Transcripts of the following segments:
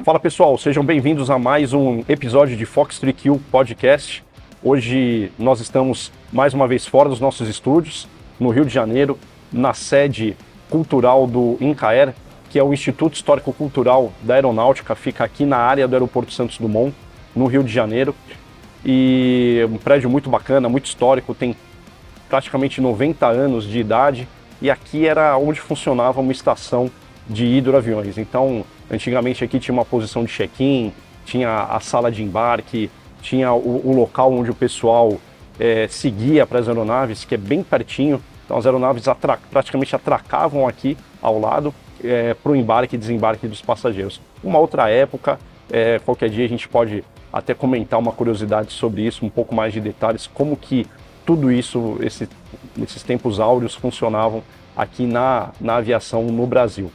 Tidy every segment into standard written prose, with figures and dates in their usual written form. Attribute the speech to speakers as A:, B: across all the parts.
A: Fala pessoal, sejam bem-vindos a mais um episódio de Fox 3Q Podcast. Hoje nós estamos mais uma vez fora dos nossos estúdios, no Rio de Janeiro, na sede cultural do INCAER, que é o Instituto Histórico-Cultural da Aeronáutica, fica aqui na área do Aeroporto Santos Dumont, no Rio de Janeiro. E um prédio muito bacana, muito histórico, tem praticamente 90 anos de idade, e aqui era onde funcionava uma estação de hidroaviões. Então, antigamente aqui tinha uma posição de check-in, tinha a sala de embarque, tinha o local onde o pessoal seguia para as aeronaves, que é bem pertinho. Então as aeronaves praticamente atracavam aqui ao lado para o embarque e desembarque dos passageiros. Uma outra época, qualquer dia a gente pode até comentar uma curiosidade sobre isso, um pouco mais de detalhes, como que tudo isso, esses tempos áureos funcionavam aqui na aviação no Brasil.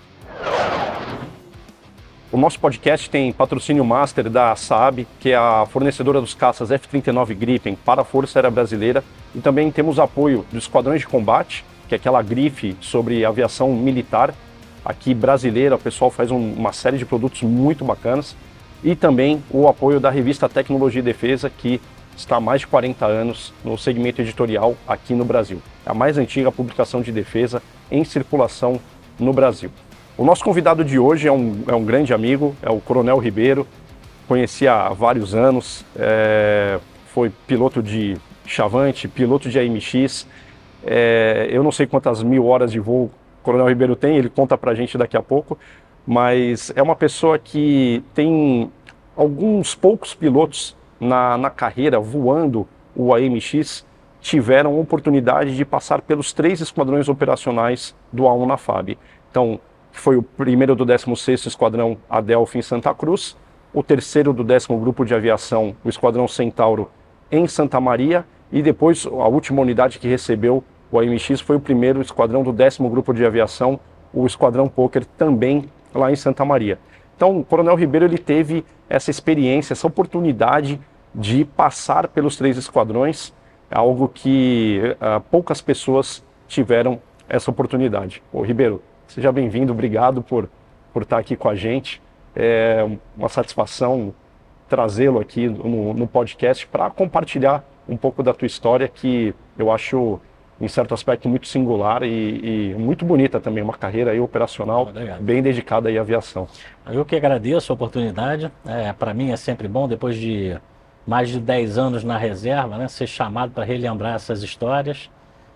A: O nosso podcast tem patrocínio master da Saab, que é a fornecedora dos caças F-39 Gripen para a Força Aérea Brasileira, e também temos apoio dos Esquadrões de Combate, que é aquela grife sobre aviação militar aqui brasileira. O pessoal faz uma série de produtos muito bacanas, e também o apoio da revista Tecnologia e Defesa, que está há mais de 40 anos no segmento editorial aqui no Brasil. É a mais antiga publicação de defesa em circulação no Brasil. O nosso convidado de hoje é um grande amigo, é o Coronel Ribeiro. Conheci há vários anos, foi piloto de Chavante, piloto de AMX. Eu não sei quantas mil horas de voo o Coronel Ribeiro tem, ele conta pra gente daqui a pouco, mas é uma pessoa que tem alguns poucos pilotos na carreira voando o AMX, tiveram oportunidade de passar pelos 3 esquadrões operacionais do A1 na FAB. Então, foi o primeiro do 16º Esquadrão Adelphi em Santa Cruz, o terceiro do 10º Grupo de Aviação, o Esquadrão Centauro, em Santa Maria, e depois a última unidade que recebeu o AMX foi o primeiro esquadrão do 10º Grupo de Aviação, o Esquadrão Poker, também lá em Santa Maria. Então, o Coronel Ribeiro ele teve essa experiência, essa oportunidade de passar pelos 3 esquadrões, algo que poucas pessoas tiveram essa oportunidade. Ô, Ribeiro, seja bem-vindo, obrigado por estar aqui com a gente. É uma satisfação trazê-lo aqui no podcast para compartilhar um pouco da tua história, que eu acho, em certo aspecto, muito singular e muito bonita também, uma carreira aí operacional bem dedicada à aviação.
B: Eu que agradeço a oportunidade, para mim é sempre bom, depois de mais de 10 anos na reserva, né, ser chamado para relembrar essas histórias.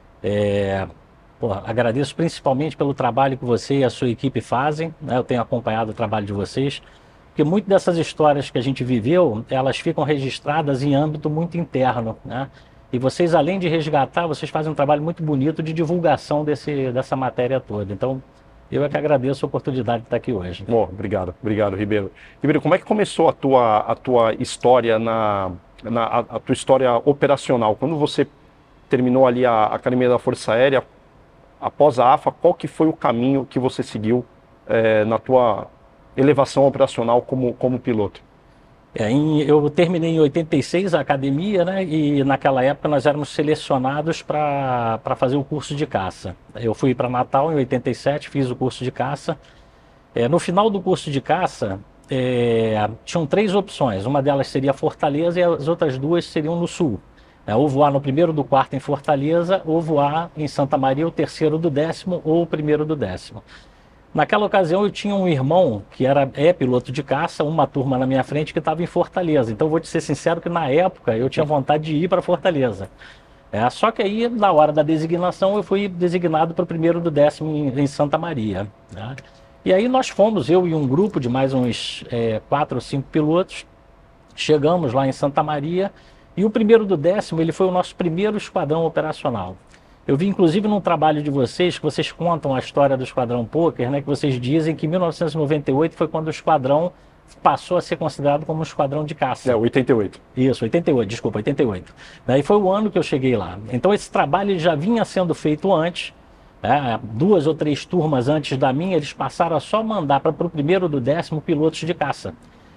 B: Agradeço principalmente pelo trabalho que você e a sua equipe fazem, né? Eu tenho acompanhado o trabalho de vocês, porque muitas dessas histórias que a gente viveu, elas ficam registradas em âmbito muito interno, né? E vocês, além de resgatar, vocês fazem um trabalho muito bonito de divulgação dessa matéria toda. Então, eu é que agradeço a oportunidade de estar aqui hoje.
A: Obrigado, Ribeiro. Ribeiro, como é que começou a tua história a tua história operacional? Quando você terminou ali a Academia da Força Aérea, após a AFA, qual que foi o caminho que você seguiu na tua elevação operacional como piloto?
B: Eu terminei em 86 a academia, né? E naquela época nós éramos selecionados para fazer o curso de caça. Eu fui para Natal em 87, fiz o curso de caça. No final do curso de caça, tinham 3 opções. Uma delas seria Fortaleza e as outras 2 seriam no Sul. Ou voar no 1º do 4º em Fortaleza, ou voar em Santa Maria, o 3º do 10º ou o 1º do 10º. Naquela ocasião eu tinha um irmão que é piloto de caça, uma turma na minha frente que estava em Fortaleza. Então vou te ser sincero que na época eu tinha vontade de ir para Fortaleza. Só que aí na hora da designação eu fui designado para o 1º do 10º em Santa Maria, né? E aí nós fomos, eu e um grupo de mais uns 4 ou 5 pilotos, chegamos lá em Santa Maria. E o 1º do 10º, ele foi o nosso primeiro esquadrão operacional. Eu vi, inclusive, num trabalho de vocês, que vocês contam a história do Esquadrão Poker, né? Que vocês dizem que em 1998 foi quando o esquadrão passou a ser considerado como um esquadrão de caça.
A: 88.
B: Isso, 88, desculpa, 88. E foi o ano que eu cheguei lá. Então esse trabalho já vinha sendo feito antes, 2 ou 3 turmas antes da minha, eles passaram a só mandar para o 1º do 10º pilotos de caça.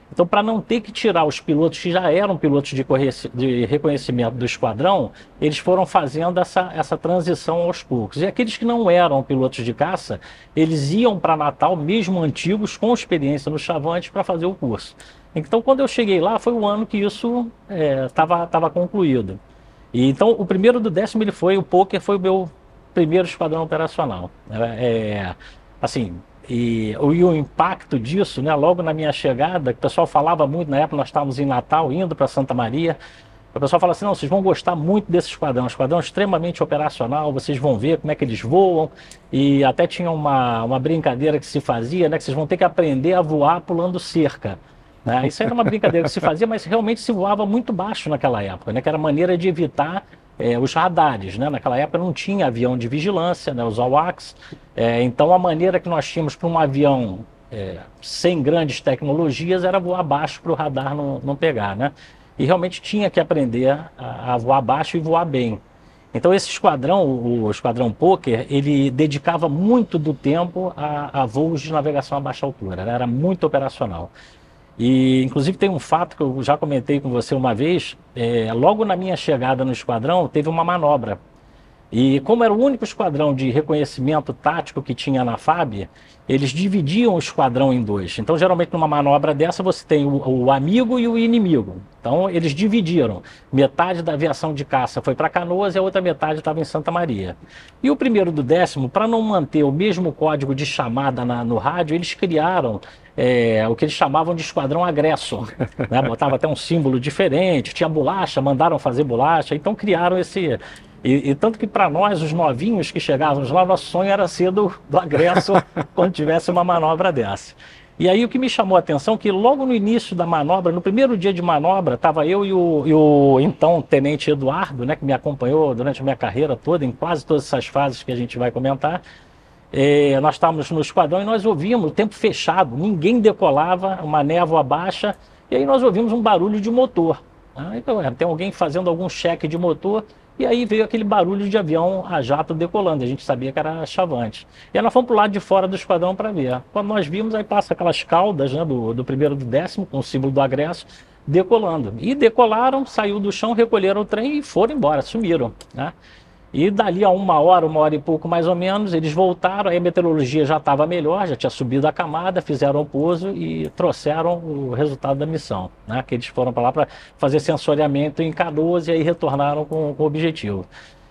B: Então, para não ter que tirar os pilotos que já eram pilotos de reconhecimento do esquadrão, eles foram fazendo essa transição aos poucos. E aqueles que não eram pilotos de caça, eles iam para Natal, mesmo antigos, com experiência no Chavante, para fazer o curso. Então, quando eu cheguei lá, foi o ano que isso estava concluído. E, então, o primeiro do 10º, o Poker foi o meu primeiro esquadrão operacional. Assim, e o impacto disso, né, logo na minha chegada, que o pessoal falava muito, na época nós estávamos em Natal, indo para Santa Maria, o pessoal fala assim, não, vocês vão gostar muito desse esquadrão, um esquadrão extremamente operacional, vocês vão ver como é que eles voam, e até tinha uma brincadeira que se fazia, né, que vocês vão ter que aprender a voar pulando cerca. Né? Isso era uma brincadeira que se fazia, mas realmente se voava muito baixo naquela época, né, que era a maneira de evitar os radares, né? Naquela época não tinha avião de vigilância, né? Os AWACS. Então a maneira que nós tínhamos para um avião sem grandes tecnologias era voar baixo para o radar não pegar, né? E realmente tinha que aprender a voar baixo e voar bem. Então esse esquadrão, o esquadrão Poker, ele dedicava muito do tempo a voos de navegação a baixa altura, né? Era muito operacional. E, inclusive, tem um fato que eu já comentei com você uma vez, logo na minha chegada no esquadrão, teve uma manobra. E como era o único esquadrão de reconhecimento tático que tinha na FAB, eles dividiam o esquadrão em dois. Então, geralmente, numa manobra dessa, você tem o amigo e o inimigo. Então, eles dividiram. Metade da aviação de caça foi para Canoas e a outra metade estava em Santa Maria. E o primeiro do 10º, para não manter o mesmo código de chamada no rádio, eles criaram o que eles chamavam de esquadrão agressor. Né? Botava até um símbolo diferente, tinha bolacha, mandaram fazer bolacha, então criaram esse... E tanto que para nós, os novinhos que chegávamos lá, nosso sonho era ser do agressor quando tivesse uma manobra dessa. E aí o que me chamou a atenção é que logo no início da manobra, no primeiro dia de manobra, estava eu e o então tenente Eduardo, né, que me acompanhou durante a minha carreira toda, em quase todas essas fases que a gente vai comentar. Nós estávamos no esquadrão e nós ouvimos o tempo fechado, ninguém decolava, uma névoa baixa, e aí nós ouvimos um barulho de motor. Então, tem alguém fazendo algum cheque de motor, e aí veio aquele barulho de avião a jato decolando, a gente sabia que era Chavante. E aí nós fomos para o lado de fora do esquadrão para ver. Quando nós vimos, aí passa aquelas caudas, né, do primeiro do 10º, com o símbolo do agresso, decolando. E decolaram, saiu do chão, recolheram o trem e foram embora, sumiram, né? E dali a uma hora e pouco mais ou menos, eles voltaram, aí a meteorologia já estava melhor, já tinha subido a camada, fizeram o pouso e trouxeram o resultado da missão, né? Que eles foram para lá para fazer sensoriamento em Canoas e aí retornaram com o objetivo.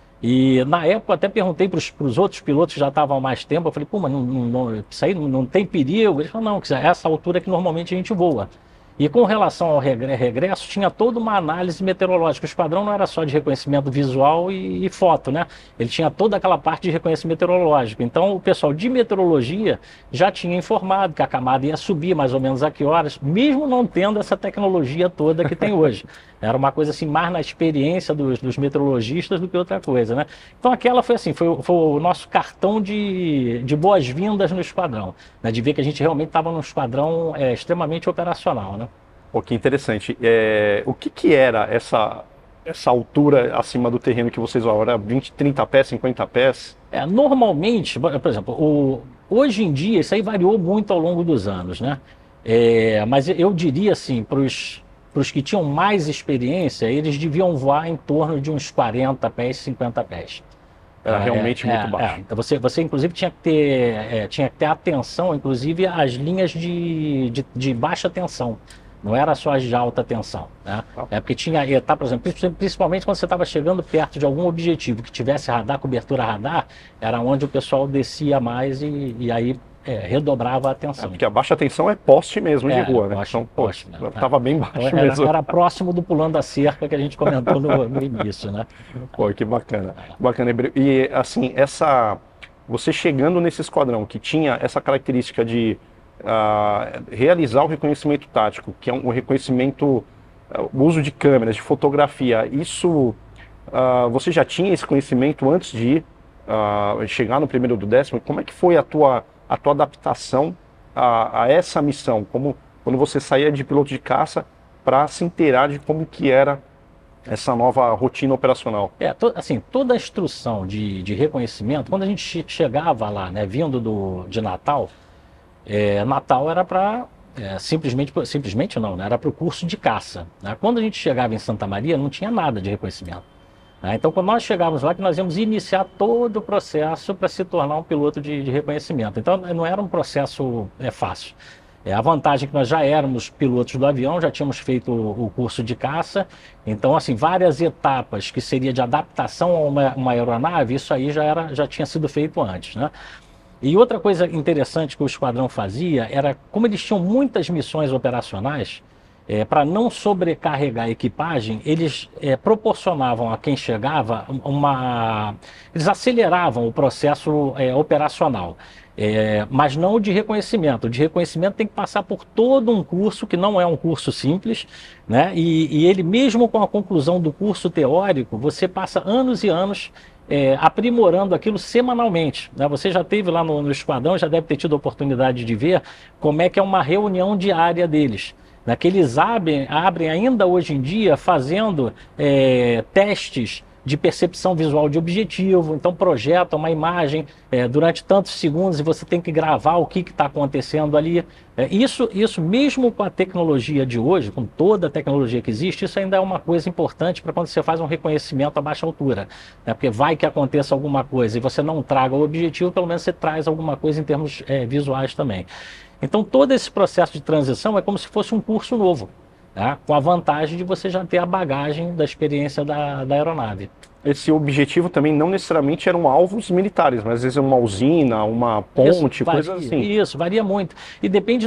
B: E na época eu até perguntei para os outros pilotos que já estavam há mais tempo, eu falei, pô, mas isso aí não tem perigo? Eles falaram, não, que é essa altura que normalmente a gente voa. E com relação ao regresso, tinha toda uma análise meteorológica. O esquadrão não era só de reconhecimento visual e foto, né? Ele tinha toda aquela parte de reconhecimento meteorológico. Então, o pessoal de meteorologia já tinha informado que a camada ia subir mais ou menos a que horas, mesmo não tendo essa tecnologia toda que tem hoje. Era uma coisa assim, mais na experiência dos meteorologistas do que outra coisa, né? Então, aquela foi assim, foi o nosso cartão de boas-vindas no esquadrão, né? De ver que a gente realmente estava num esquadrão extremamente operacional, né?
A: Pô, que interessante. O que era essa altura acima do terreno que vocês vão? Era 20, 30 pés, 50 pés?
B: Normalmente, por exemplo, hoje em dia, isso aí variou muito ao longo dos anos, né? Mas eu diria assim, para os que tinham mais experiência, eles deviam voar em torno de uns 40 pés, 50 pés.
A: Era realmente muito baixo.
B: Então você inclusive tinha que ter atenção, inclusive, às linhas de baixa tensão. Não era só as de alta tensão, né? Porque tinha etapa, por exemplo, principalmente quando você estava chegando perto de algum objetivo que tivesse radar, cobertura radar, era onde o pessoal descia mais e aí redobrava a atenção.
A: Porque a baixa tensão é poste mesmo de rua, né? Então,
B: poste, né?
A: Estava bem baixo mesmo.
B: Era próximo do pulando a cerca que a gente comentou no início, né?
A: Pô, que bacana. Bacana. E assim, você chegando nesse esquadrão que tinha essa característica de realizar o reconhecimento tático, que é um reconhecimento, o uso de câmeras, de fotografia, isso você já tinha esse conhecimento antes de chegar no primeiro do 10º? Como é que foi a tua adaptação a essa missão? Quando você saía de piloto de caça para se inteirar de como que era essa nova rotina operacional?
B: Assim, toda a instrução de reconhecimento, quando a gente chegava lá, né, vindo de Natal, Natal era para simplesmente não, né? Era para o curso de caça, né? Quando a gente chegava em Santa Maria, não tinha nada de reconhecimento, né? Então, quando nós chegávamos lá, que nós íamos iniciar todo o processo para se tornar um piloto de reconhecimento. Então, não era um processo fácil. A vantagem é que nós já éramos pilotos do avião, já tínhamos feito o curso de caça, então, assim, várias etapas que seria de adaptação a uma aeronave, isso aí já tinha sido feito antes, né? E outra coisa interessante que o esquadrão fazia era, como eles tinham muitas missões operacionais, para não sobrecarregar a equipagem, eles proporcionavam a quem chegava Eles aceleravam o processo operacional. Mas não o de reconhecimento. O de reconhecimento tem que passar por todo um curso, que não é um curso simples, né? E ele, mesmo com a conclusão do curso teórico, você passa anos e anos aprimorando aquilo semanalmente, né? Você já teve lá no esquadrão, já deve ter tido a oportunidade de ver como é que é uma reunião diária deles, né? Que eles abrem ainda hoje em dia fazendo testes de percepção visual de objetivo. Então projeta uma imagem durante tantos segundos e você tem que gravar o que está acontecendo ali. Isso mesmo com a tecnologia de hoje, com toda a tecnologia que existe, isso ainda é uma coisa importante para quando você faz um reconhecimento a baixa altura, né? Porque vai que aconteça alguma coisa e você não traga o objetivo, pelo menos você traz alguma coisa em termos visuais também. Então todo esse processo de transição é como se fosse um curso novo, tá? Com a vantagem de você já ter a bagagem da experiência da aeronave.
A: Esse objetivo também não necessariamente eram alvos militares, mas às vezes uma usina, uma ponte, coisas assim.
B: Isso, varia muito. E depende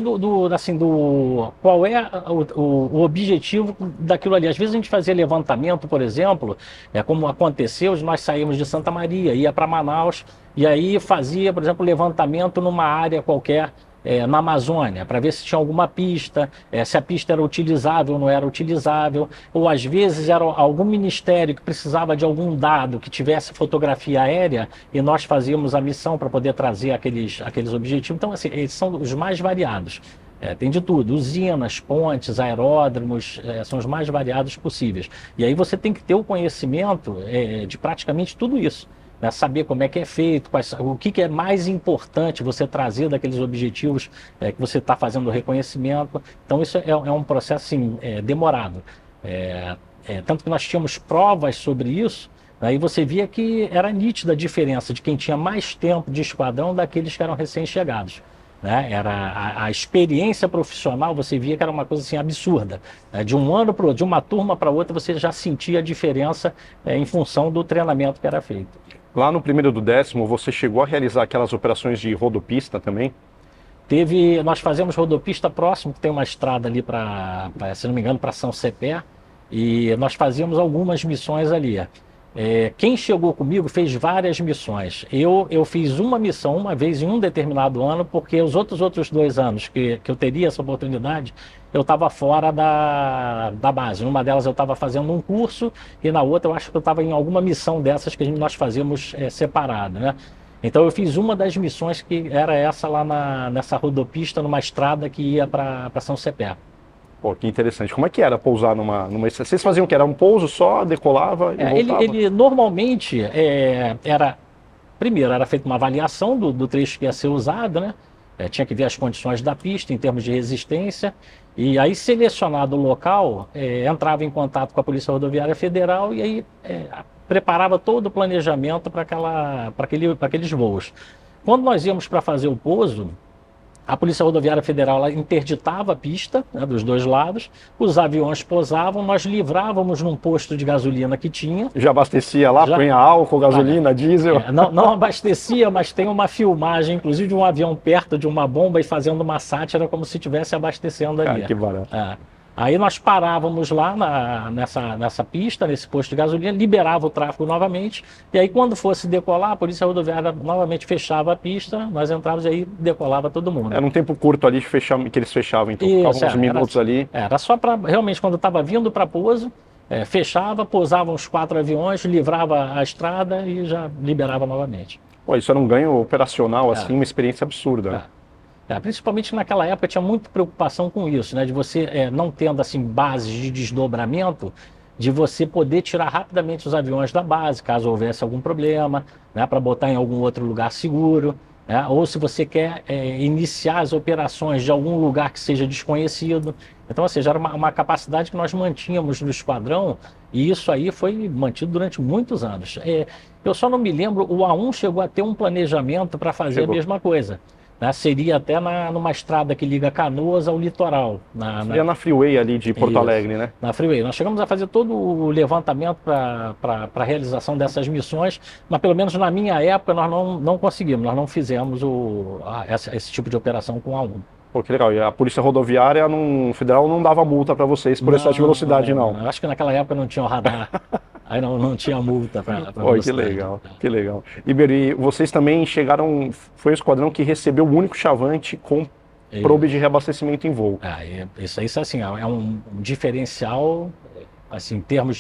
B: qual é o objetivo daquilo ali. Às vezes a gente fazia levantamento, por exemplo, como aconteceu, nós saímos de Santa Maria, ia para Manaus, e aí fazia, por exemplo, levantamento numa área qualquer, na Amazônia, para ver se tinha alguma pista, se a pista era utilizável ou não era utilizável, ou às vezes era algum ministério que precisava de algum dado que tivesse fotografia aérea e nós fazíamos a missão para poder trazer aqueles objetivos. Então, assim, eles são os mais variados. Tem de tudo, usinas, pontes, aeródromos, são os mais variados possíveis. E aí você tem que ter o conhecimento de praticamente tudo isso. Saber como é que é feito, o que é mais importante você trazer daqueles objetivos que você está fazendo o reconhecimento. Então isso é um processo assim, demorado. Tanto que nós tínhamos provas sobre isso, aí você via que era nítida a diferença de quem tinha mais tempo de esquadrão daqueles que eram recém-chegados, né? Era a experiência profissional, você via que era uma coisa assim absurda, né? De um ano de uma turma para outra você já sentia a diferença em função do treinamento que era feito.
A: Lá no 1º do 10º, você chegou a realizar aquelas operações de rodopista também?
B: Nós fazemos rodopista próximo, que tem uma estrada ali se não me engano, para São Cepé, e nós fazíamos algumas missões ali. Quem chegou comigo fez várias missões. Eu fiz uma missão uma vez em um determinado ano, porque os outros 2 anos que eu teria essa oportunidade, eu estava fora da base. Numa delas eu estava fazendo um curso e na outra eu acho que eu estava em alguma missão dessas que nós fazíamos separado, né? Então eu fiz uma das missões que era essa lá nessa rodopista, numa estrada que ia para São Cepé.
A: Pô, que interessante. Como é que era pousar numa... Vocês faziam o que? Era um pouso só, decolava e voltava?
B: Ele normalmente primeiro era feita uma avaliação do trecho que ia ser usado, né? Tinha que ver as condições da pista em termos de resistência, e aí selecionado o local, entrava em contato com a Polícia Rodoviária Federal e aí preparava todo o planejamento para aqueles voos. Quando nós íamos para fazer o pouso, a Polícia Rodoviária Federal ela interditava a pista, né, dos 2 lados, os aviões pousavam, nós livrávamos num posto de gasolina que tinha.
A: Já abastecia lá, punha álcool, gasolina, diesel?
B: Não abastecia, mas tem uma filmagem, inclusive de um avião perto de uma bomba e fazendo uma sátira como se estivesse abastecendo ali.
A: Cara, que barato.
B: Aí nós parávamos lá nessa pista, nesse posto de gasolina, liberava o tráfego novamente, e aí quando fosse decolar, a Polícia Rodoviária novamente fechava a pista, nós entrávamos e aí decolava todo mundo.
A: Era um tempo curto ali que eles fechavam, então ficavam uns minutos ali.
B: Era só para, realmente, quando estava vindo para pouso, fechava, pousavam os 4 aviões, livrava a estrada e já liberava novamente.
A: Pô, isso era um ganho operacional, assim, uma experiência absurda.
B: Principalmente naquela época tinha muita preocupação com isso, né? De você não tendo assim bases de desdobramento, de você poder tirar rapidamente os aviões da base, caso houvesse algum problema, né? Para botar em algum outro lugar seguro. né? Ou se você quer iniciar as operações de algum lugar que seja desconhecido. Então, ou seja, era uma capacidade que nós mantínhamos no esquadrão, e isso aí foi mantido durante muitos anos. Eu só não me lembro, o A1 chegou a ter um planejamento para fazer a mesma coisa. Né? Seria até numa estrada que liga Canoas ao litoral.
A: Seria na Freeway ali de Porto Alegre, né?
B: Na Freeway. Nós chegamos a fazer todo o levantamento para a realização dessas missões, mas pelo menos na minha época nós não conseguimos, nós não fizemos esse tipo de operação com A1.
A: Pô, que legal. E a Polícia Rodoviária Federal não dava multa para vocês por excesso de velocidade, não?
B: Eu acho que naquela época não tinha o radar. Aí não tinha multa para
A: velocidade. Que legal, que legal. E vocês também chegaram... Foi o esquadrão que recebeu o único chavante com probe de reabastecimento em voo.
B: Isso aí assim, é um diferencial, assim, em termos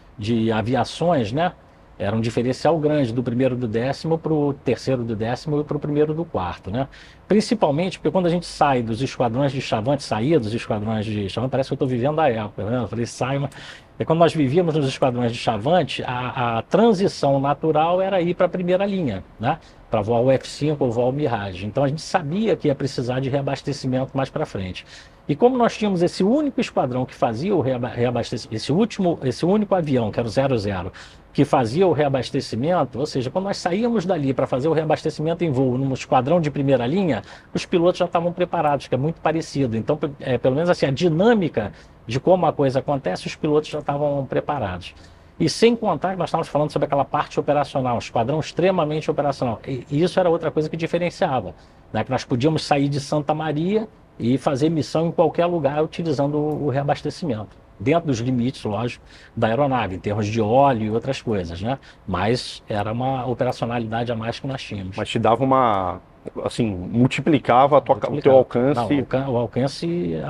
B: de aviações, né? Era um diferencial grande do primeiro do 10º para o terceiro do 10º e para o primeiro do 4º, né? Principalmente porque quando a gente sai dos esquadrões de chavante, saía dos esquadrões de chavante, parece que eu estou vivendo a época, né? Eu falei, sai, mas... Quando nós vivíamos nos esquadrões de chavante, a transição natural era ir para a primeira linha, né? Para voar o F-5 ou voar o Mirage. Então a gente sabia que ia precisar de reabastecimento mais para frente. E como nós tínhamos esse único esquadrão que fazia o reabastecimento, esse único avião, que era o 00, que fazia o reabastecimento, ou seja, quando nós saíamos dali para fazer o reabastecimento em voo num esquadrão de primeira linha, os pilotos já estavam preparados, que é muito parecido. Então, pelo menos assim, a dinâmica de como a coisa acontece, os pilotos já estavam preparados. E sem contar que nós estávamos falando sobre aquela parte operacional, um esquadrão extremamente operacional. E isso era outra coisa que diferenciava, né? Que nós podíamos sair de Santa Maria e fazer missão em qualquer lugar utilizando o reabastecimento. Dentro dos limites, lógico, da aeronave, em termos de óleo e outras coisas, né? Mas era uma operacionalidade a mais que nós tínhamos.
A: Mas te dava assim, multiplicava o teu alcance.
B: Não, o alcance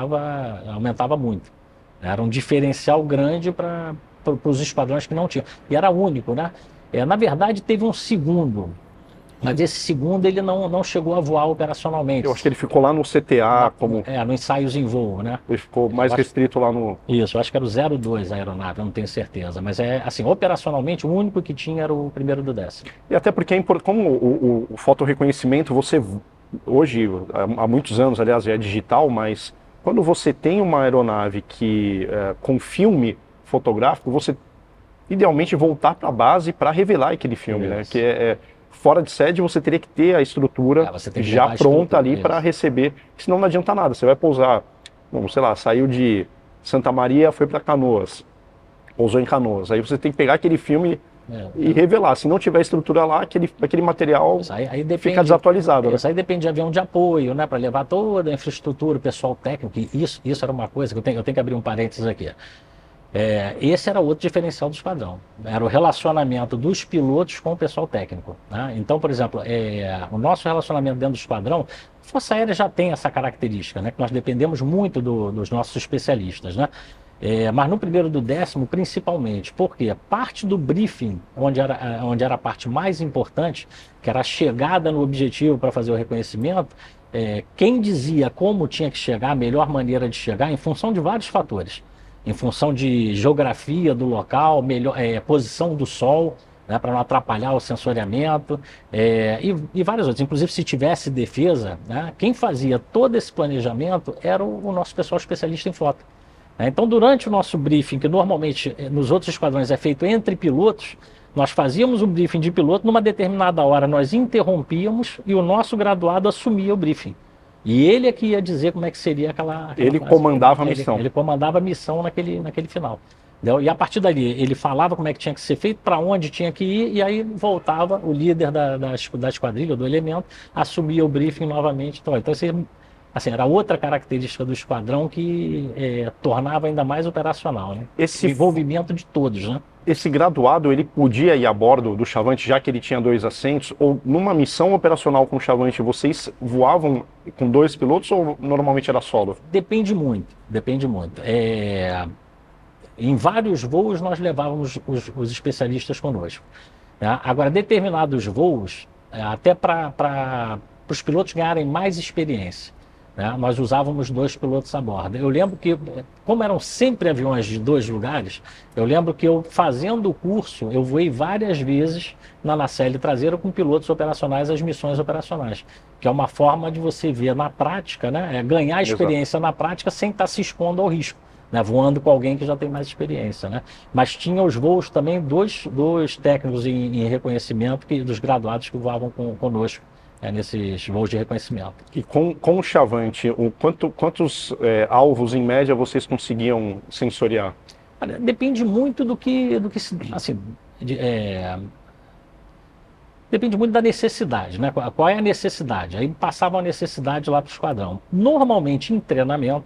B: aumentava muito. Era um diferencial grande para os esquadrões que não tinham. E era único, né? Na verdade, teve um segundo. Mas esse segundo ele não chegou a voar operacionalmente.
A: Eu acho que ele ficou lá no CTA,
B: no ensaios em voo, né?
A: Ele ficou mais restrito lá no...
B: Isso, eu acho que era o 02 a aeronave, eu não tenho certeza. Mas assim, operacionalmente, o único que tinha era o primeiro do 10º.
A: E até porque é importante, como o fotorreconhecimento, você hoje, há muitos anos, aliás, já é digital, mas quando você tem uma aeronave que com filme fotográfico, você idealmente voltar para a base para revelar aquele filme, né? Que fora de sede você teria que ter a estrutura já pronta ali para receber, senão não adianta nada. Você vai pousar, sei lá, saiu de Santa Maria, foi para Canoas, pousou em Canoas. Aí você tem que pegar aquele filme e revelar. Se não tiver estrutura lá, aquele material fica desatualizado.
B: Isso aí depende de avião de apoio, né? Para levar toda a infraestrutura, o pessoal técnico. Isso era uma coisa que eu tenho que abrir um parênteses aqui. Esse era outro diferencial do esquadrão. Era o relacionamento dos pilotos com o pessoal técnico, né? Então, por exemplo, o nosso relacionamento dentro do esquadrão, a Força Aérea já tem essa característica, né? Que nós dependemos muito dos nossos especialistas, né? Mas no primeiro do 10º, principalmente, porque parte do briefing, onde era a parte mais importante, que era a chegada no objetivo para fazer o reconhecimento, quem dizia como tinha que chegar, a melhor maneira de chegar, em função de vários fatores. Em função de geografia do local, posição do sol, né, para não atrapalhar o sensoriamento, e várias outras. Inclusive, se tivesse defesa, né, quem fazia todo esse planejamento era o nosso pessoal especialista em foto. Então, durante o nosso briefing, que normalmente nos outros esquadrões é feito entre pilotos, nós fazíamos um briefing de piloto, numa determinada hora nós interrompíamos e o nosso graduado assumia o briefing. E ele é que ia dizer como é que seria aquela
A: ele comandava a missão.
B: Ele comandava a missão naquele final. Entendeu? E a partir dali, ele falava como é que tinha que ser feito, para onde tinha que ir, e aí voltava o líder da esquadrilha, do elemento, assumia o briefing novamente. Então assim, era outra característica do esquadrão que tornava ainda mais operacional, né? O envolvimento de todos, né?
A: Esse graduado, ele podia ir a bordo do chavante, já que ele tinha 2 assentos, ou numa missão operacional com o chavante, vocês voavam com 2 pilotos ou normalmente era solo?
B: Depende muito, depende muito. Em vários voos nós levávamos os especialistas conosco, né? Agora, determinados voos, até para os pilotos ganharem mais experiência, né, nós usávamos 2 pilotos a bordo. Eu lembro que, como eram sempre aviões de 2 lugares, eu lembro que eu, fazendo o curso, eu voei várias vezes na nacelle traseira com pilotos operacionais as missões operacionais, que é uma forma de você ver na prática, né, ganhar experiência na prática sem estar se expondo ao risco, né, voando com alguém que já tem mais experiência, né? Mas tinha os voos também dois técnicos em reconhecimento dos graduados que voavam conosco, nesses voos de reconhecimento.
A: E com o Chavante, quantos alvos em média vocês conseguiam sensoriar?
B: Olha, depende muito do que assim, depende muito da necessidade, né? Qual é a necessidade? Aí passava a necessidade lá para o esquadrão. Normalmente em treinamento,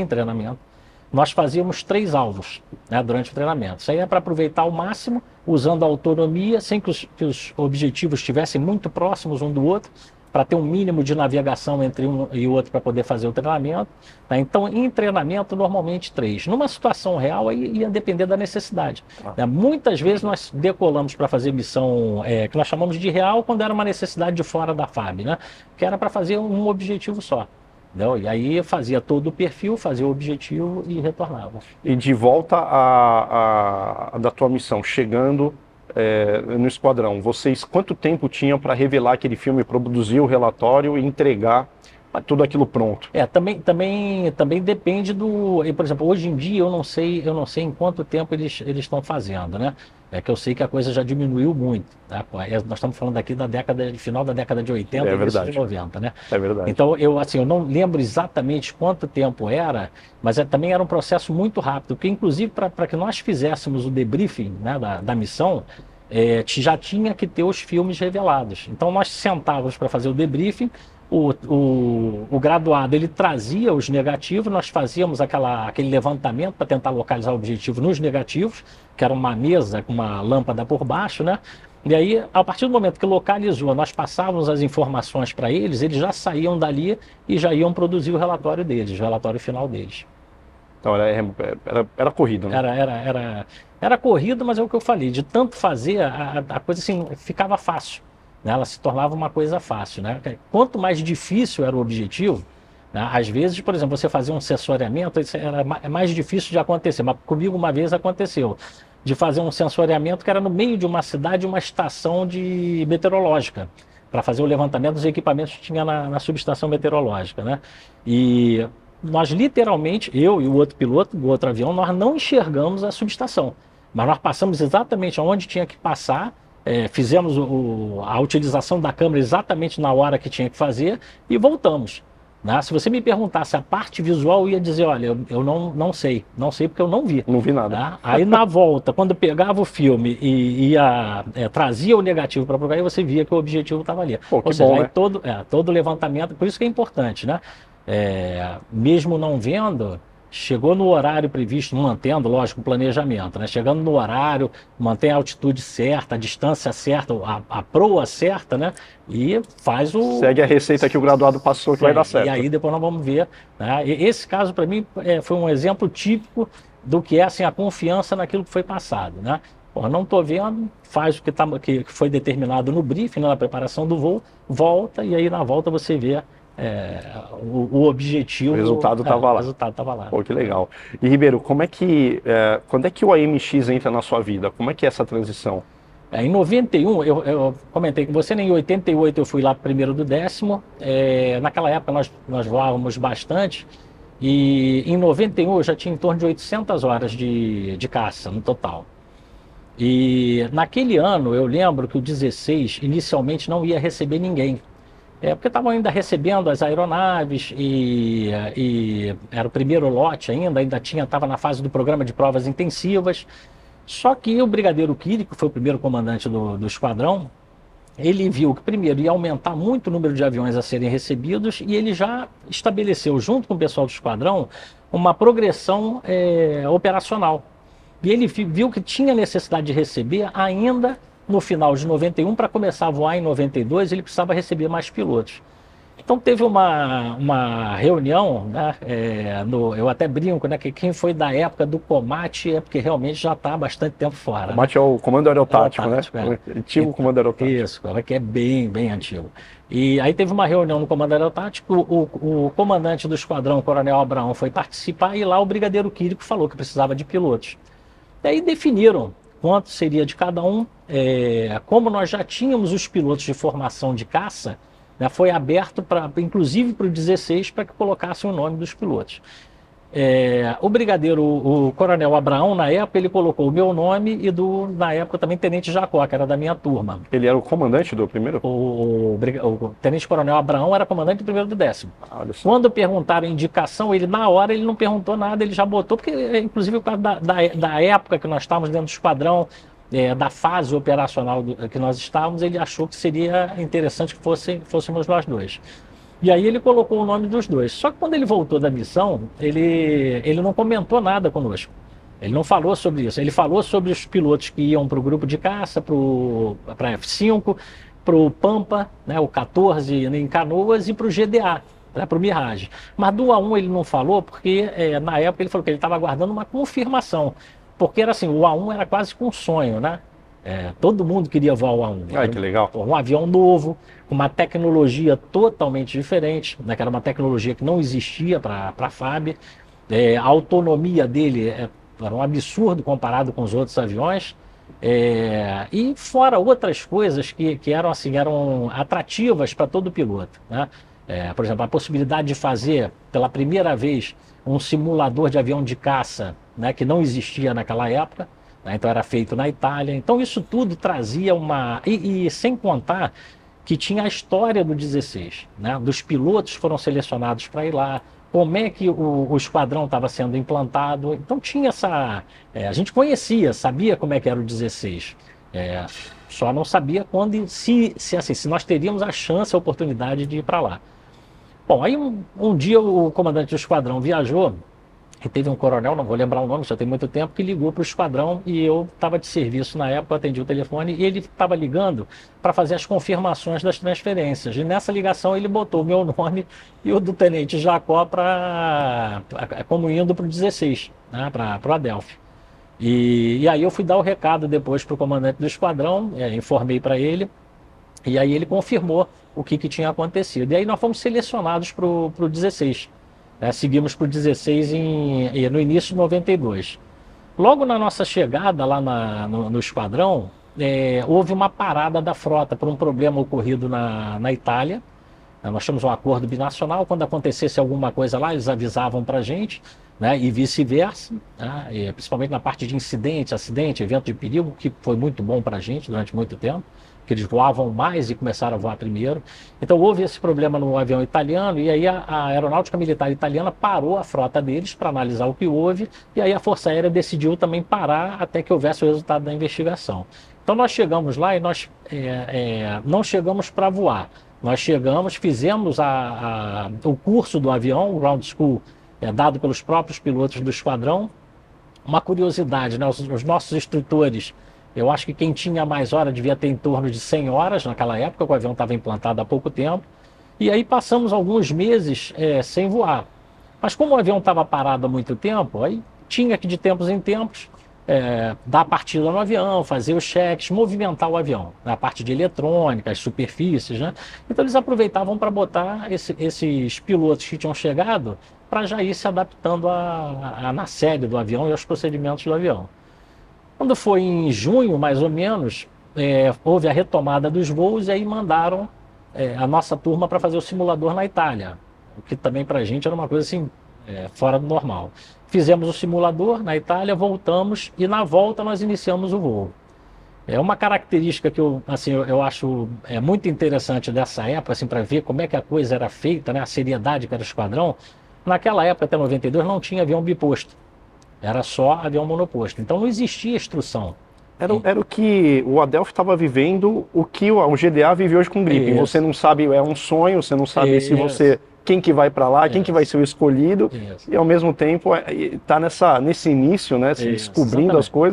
B: nós fazíamos 3 alvos, né, durante o treinamento. Isso aí é para aproveitar ao máximo, usando a autonomia, sem que os objetivos estivessem muito próximos um do outro, para ter um mínimo de navegação entre um e o outro para poder fazer o treinamento. Tá? Então, em treinamento, normalmente 3. Numa situação real, aí ia depender da necessidade. Né? Muitas vezes nós decolamos para fazer missão que nós chamamos de real, quando era uma necessidade de fora da FAB, né? Que era para fazer um objetivo só. Não, e aí fazia todo o perfil, fazia o objetivo e retornava.
A: E de volta da tua missão, chegando no esquadrão, vocês quanto tempo tinham para revelar aquele filme, produzir o relatório e entregar tudo aquilo pronto?
B: Também depende do... Por exemplo, hoje em dia eu não sei em quanto tempo eles estão fazendo, né? É que eu sei que a coisa já diminuiu muito. Tá? Nós estamos falando aqui final da década de 80 e início de 90, né?
A: É verdade.
B: Então, eu não lembro exatamente quanto tempo era, mas também era um processo muito rápido, porque inclusive para que nós fizéssemos o debriefing, né, da missão, já tinha que ter os filmes revelados. Então, nós sentávamos para fazer o debriefing, o graduado ele trazia os negativos, nós fazíamos aquele levantamento para tentar localizar o objetivo nos negativos, que era uma mesa com uma lâmpada por baixo, né? E aí, a partir do momento que localizou, nós passávamos as informações para eles, eles já saíam dali e já iam produzir o relatório deles, o relatório final deles.
A: Então era corrido, né?
B: Era corrido, mas é o que eu falei, de tanto fazer, a coisa assim, ficava fácil. Ela se tornava uma coisa fácil, né? Quanto mais difícil era o objetivo, né? Às vezes, por exemplo, você fazia um sensoriamento, é mais difícil de acontecer, mas comigo uma vez aconteceu, de fazer um sensoriamento que era no meio de uma cidade, uma estação meteorológica, para fazer o levantamento dos equipamentos que tinha na subestação meteorológica, né? E nós literalmente, eu e o outro piloto do outro avião, nós não enxergamos a subestação, mas nós passamos exatamente aonde tinha que passar. Fizemos a utilização da câmera exatamente na hora que tinha que fazer e voltamos. Né? Se você me perguntasse a parte visual, eu ia dizer, olha, eu não sei porque eu não vi.
A: Não vi nada.
B: Né? Aí na volta, quando pegava o filme e trazia o negativo para provar, aí você via que o objetivo estava ali.
A: Pô, que bom, né?
B: Todo levantamento, por isso que é importante, né? Mesmo não vendo, chegou no horário previsto, mantendo, lógico, o planejamento, né? Chegando no horário, mantém a altitude certa, a distância certa, a proa certa, né? E faz o...
A: Segue a receita que o graduado passou, que vai dar certo.
B: E aí depois nós vamos ver, né? Esse caso, para mim, foi um exemplo típico do que é assim, a confiança naquilo que foi passado, né? Pô, não estou vendo, faz o que foi determinado no briefing, na preparação do voo, volta, e aí na volta você vê o objetivo.
A: O resultado estava lá.
B: O resultado estava lá.
A: Pô, que legal. E Ribeiro, quando é que o AMX entra na sua vida? Como é que é essa transição?
B: Em 91, eu comentei com você, né? Em 88 eu fui lá primeiro do 10º. Naquela época nós voávamos bastante. E em 91 eu já tinha em torno de 800 horas de caça no total. E naquele ano eu lembro que o 16 inicialmente não ia receber ninguém. Porque estavam ainda recebendo as aeronaves e era o primeiro lote ainda estava na fase do programa de provas intensivas. Só que o brigadeiro Kiri, que foi o primeiro comandante do esquadrão, ele viu que primeiro ia aumentar muito o número de aviões a serem recebidos e ele já estabeleceu, junto com o pessoal do esquadrão, uma progressão operacional. E ele viu que tinha necessidade de receber ainda no final de 91, para começar a voar em 92, ele precisava receber mais pilotos. Então teve uma reunião, né, eu até brinco, né, que quem foi da época do Comate é porque realmente já está há bastante tempo fora.
A: Comate, né? É o Comando Aerotático, né? Antigo Comando Aerotático.
B: Isso, que é bem, bem antigo. E aí teve uma reunião no Comando Aerotático, o comandante do esquadrão, o Coronel Abraão, foi participar e lá o Brigadeiro Quirico falou que precisava de pilotos. E aí definiram quanto seria de cada um. Como nós já tínhamos os pilotos de formação de caça, né, foi aberto, inclusive para o 16, para que colocassem o nome dos pilotos. O brigadeiro, o Coronel Abraão, na época, ele colocou o meu nome e na época também Tenente Jacó, que era da minha turma.
A: Ele era o comandante do primeiro?
B: O Tenente Coronel Abraão era comandante do primeiro do 10º. Quando perguntaram a indicação, na hora ele não perguntou nada, ele já botou, porque inclusive por causa da época que nós estávamos dentro do esquadrão, da fase operacional que nós estávamos, ele achou que seria interessante que fôssemos nós dois. E aí ele colocou o nome dos dois. Só que quando ele voltou da missão, ele não comentou nada conosco. Ele não falou sobre isso. Ele falou sobre os pilotos que iam para o grupo de caça, para F5, para o Pampa, né, o 14 em Canoas, e para o GDA, né, para o Mirage. Mas do A1 ele não falou, porque na época ele falou que ele estava aguardando uma confirmação. Porque era assim, o A1 era quase que um sonho, né? Todo mundo queria voar o A1.
A: Ai, que legal.
B: Um avião novo, com uma tecnologia totalmente diferente, né, que era uma tecnologia que não existia para a FAB. A autonomia dele era um absurdo comparado com os outros aviões. E fora outras coisas que eram atrativas para todo piloto, né? Por exemplo, a possibilidade de fazer pela primeira vez um simulador de avião de caça, né, que não existia naquela época. Então era feito na Itália. Então isso tudo trazia e sem contar que tinha a história do 16, né? Dos pilotos foram selecionados para ir lá, como é que o esquadrão estava sendo implantado. Então tinha a gente conhecia, sabia como é que era o 16. Só não sabia quando, se nós teríamos a chance, a oportunidade de ir para lá. Bom, aí um dia o comandante do esquadrão viajou. E teve um coronel, não vou lembrar o nome, já tem muito tempo, que ligou para o esquadrão e eu estava de serviço na época, atendi o telefone e ele estava ligando para fazer as confirmações das transferências. E nessa ligação ele botou o meu nome e o do Tenente Jacó como indo para o 16, né, para o Adelphi. E aí eu fui dar o recado depois para o comandante do esquadrão, informei para ele, e aí ele confirmou o que tinha acontecido. E aí nós fomos selecionados para o 16. Seguimos para o 16 no início de 92. Logo na nossa chegada lá no esquadrão, houve uma parada da frota por um problema ocorrido na Itália. Nós tínhamos um acordo binacional, quando acontecesse alguma coisa lá, eles avisavam para a gente, né, e vice-versa, né, principalmente na parte de incidente, acidente, evento de perigo, que foi muito bom para a gente durante muito tempo, que eles voavam mais e começaram a voar primeiro. Então houve esse problema no avião italiano e aí a Aeronáutica Militar Italiana parou a frota deles para analisar o que houve e aí a Força Aérea decidiu também parar até que houvesse o resultado da investigação. Então nós chegamos lá e nós não chegamos para voar. Nós chegamos, fizemos o curso do avião, o Ground School, dado pelos próprios pilotos do esquadrão. Uma curiosidade, né? Os nossos instrutores, eu acho que quem tinha mais horas devia ter em torno de 100 horas naquela época, o avião estava implantado há pouco tempo. E aí passamos alguns meses sem voar. Mas como o avião estava parado há muito tempo, aí tinha que de tempos em tempos dar partida no avião, fazer os cheques, movimentar o avião, na parte de eletrônica, as superfícies, né? Então eles aproveitavam para botar esses pilotos que tinham chegado para já ir se adaptando na série do avião e aos procedimentos do avião. Quando foi em junho, mais ou menos, houve a retomada dos voos e aí mandaram a nossa turma para fazer o simulador na Itália, o que também para a gente era uma coisa assim, fora do normal. Fizemos o simulador na Itália, voltamos e na volta nós iniciamos o voo. É uma característica que eu acho muito interessante dessa época, assim, para ver como é que a coisa era feita, né, a seriedade que era o esquadrão. Naquela época, até 92, não tinha avião biposto. Era só avião monoposto. Então não existia instrução.
A: Era o que o Adelphi estava vivendo, o que o GDA vive hoje com o Gripen. Você não sabe, é um sonho, você não sabe quem que vai para lá, quem que vai ser o escolhido. E ao mesmo tempo está nesse início, né, se descobrindo as coisas.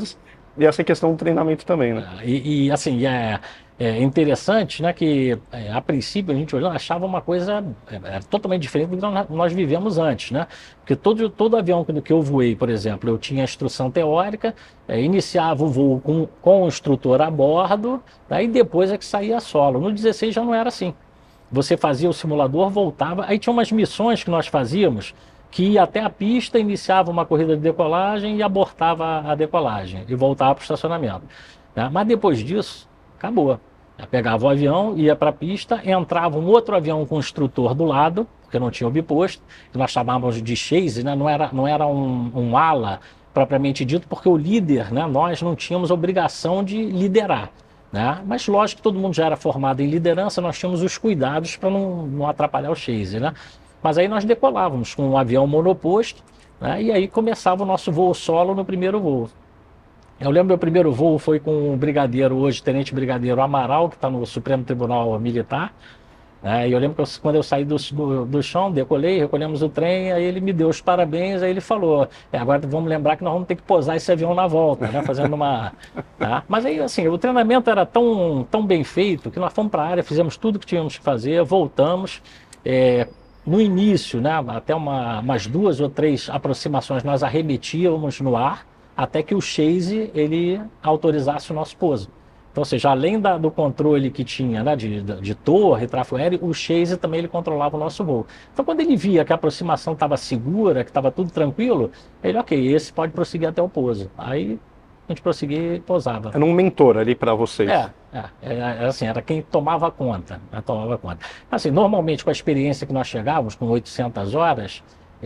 A: E essa questão do treinamento também, né?
B: Assim, é interessante, né, que a princípio a gente olhando achava uma coisa totalmente diferente do que nós vivemos antes, né? Porque todo avião que eu voei, por exemplo, eu tinha instrução teórica, iniciava o voo com o instrutor a bordo, né, e depois é que saía solo. No 16 já não era assim. Você fazia o simulador, voltava, aí tinha umas missões que nós fazíamos que ia até a pista, iniciava uma corrida de decolagem e abortava a decolagem e voltava para o estacionamento, né? Mas depois disso, acabou. Eu pegava o avião, ia para a pista, entrava um outro avião com o instrutor do lado, porque não tinha o biposto, que nós chamávamos de chase, né? Não era um ala propriamente dito, porque o líder, né? Nós não tínhamos obrigação de liderar, né? Mas lógico que todo mundo já era formado em liderança, nós tínhamos os cuidados para não atrapalhar o chase, né? Mas aí nós decolávamos com um avião monoposto, né? E aí começava o nosso voo solo no primeiro voo. Eu lembro meu primeiro voo foi com o brigadeiro, hoje tenente brigadeiro Amaral, que está no Supremo Tribunal Militar, né? E eu lembro que quando eu saí do chão, decolei, recolhemos o trem, aí ele me deu os parabéns, aí ele falou, agora vamos lembrar que nós vamos ter que pousar esse avião na volta, né? Fazendo uma... Tá? Mas aí, assim, o treinamento era tão bem feito que nós fomos para a área, fizemos tudo que tínhamos que fazer, voltamos. No início, né, até umas 2 ou 3 aproximações nós arremetíamos no ar, até que o chase ele autorizasse o nosso pouso. Então, ou seja, além do controle que tinha, né, de torre, tráfego aéreo, o chase também ele controlava o nosso voo. Então, quando ele via que a aproximação estava segura, que estava tudo tranquilo, ele, ok, esse pode prosseguir até o pouso. Aí a gente prosseguia e pousava.
A: Era um mentor ali para vocês.
B: Assim, era quem tomava conta, né, tomava conta. Assim, normalmente, com a experiência que nós chegávamos, com 800 horas,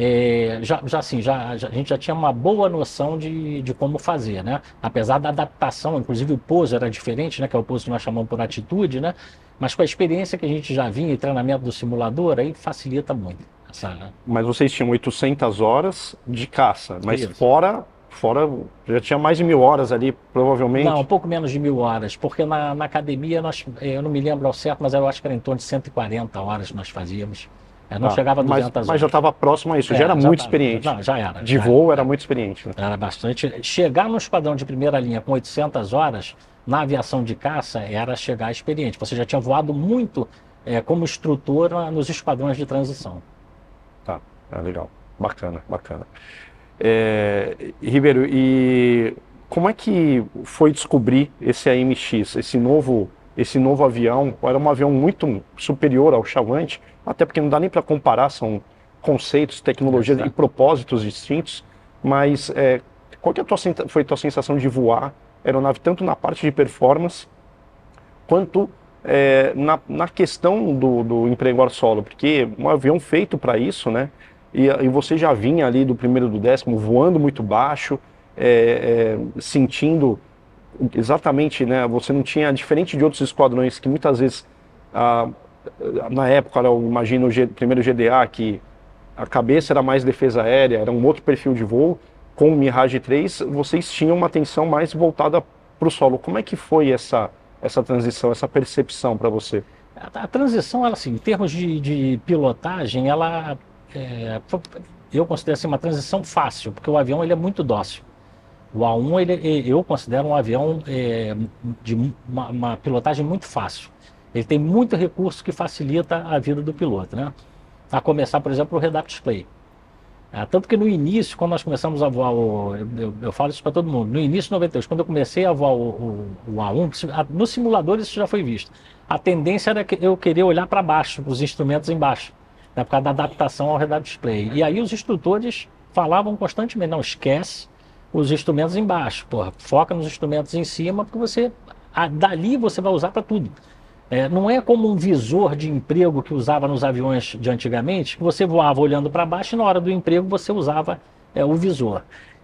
B: a gente já tinha uma boa noção de como fazer, né? Apesar da adaptação, inclusive o pouso era diferente, né? Que é o pouso que nós chamamos por atitude, né? Mas com a experiência que a gente já vinha e treinamento do simulador, aí facilita muito.
A: Mas vocês tinham 800 horas de caça, mas fora já tinha mais de 1000 horas ali, provavelmente?
B: Não, um pouco menos de 1000 horas, porque na academia, eu não me lembro ao certo, mas eu acho que era em torno de 140 horas que nós fazíamos. Não chegava a 200 horas.
A: Mas já estava próximo a isso, já era muito experiente.
B: Não, já era.
A: De voo era muito experiente. Né?
B: Era bastante. Chegar no esquadrão de primeira linha com 800 horas, na aviação de caça, era chegar experiente. Você já tinha voado muito como instrutor nos esquadrões de transição.
A: Tá, legal. Bacana. Ribeiro, e como é que foi descobrir esse AMX, esse novo avião? Era um avião muito superior ao Chavante, até porque não dá nem para comparar, são conceitos, tecnologias e propósitos distintos, mas qual que foi a tua sensação de voar a aeronave, tanto na parte de performance, quanto na questão do emprego ar solo? Porque um avião feito para isso, né? E você já vinha ali do primeiro do 10º, voando muito baixo, sentindo exatamente, né? Você não tinha, diferente de outros esquadrões que muitas vezes, na época, eu imagino o primeiro GDA, que a cabeça era mais defesa aérea, era um outro perfil de voo. Com o Mirage 3, vocês tinham uma atenção mais voltada para o solo. Como é que foi essa transição, essa percepção para você?
B: A transição, ela, assim, em termos de pilotagem, ela... eu considero assim, uma transição fácil, porque o avião ele é muito dócil. O A1 eu considero um avião de uma pilotagem muito fácil. Ele tem muito recurso que facilita a vida do piloto, né? A começar, por exemplo, o head-up display. Tanto que no início, quando nós começamos a voar, eu falo isso para todo mundo, no início de 92, quando eu comecei a voar o A1, no simulador isso já foi visto. A tendência era eu querer olhar para baixo, os instrumentos embaixo, né, por causa da adaptação ao head-up display. E aí os instrutores falavam constantemente, não, esquece os instrumentos embaixo, foca nos instrumentos em cima, porque dali você vai usar para tudo. Não é como um visor de emprego que usava nos aviões de antigamente, que você voava olhando para baixo e na hora do emprego você usava o visor.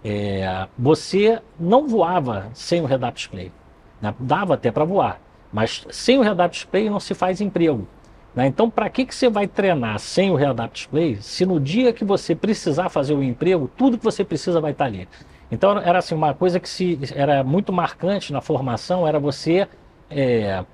B: Você não voava sem o head-up display, né? Dava até para voar, mas sem o head-up display não se faz emprego. Né? Então, para que você vai treinar sem o head-up display, se no dia que você precisar fazer o emprego, tudo que você precisa vai estar ali? Então, era assim, uma coisa que era muito marcante na formação, era você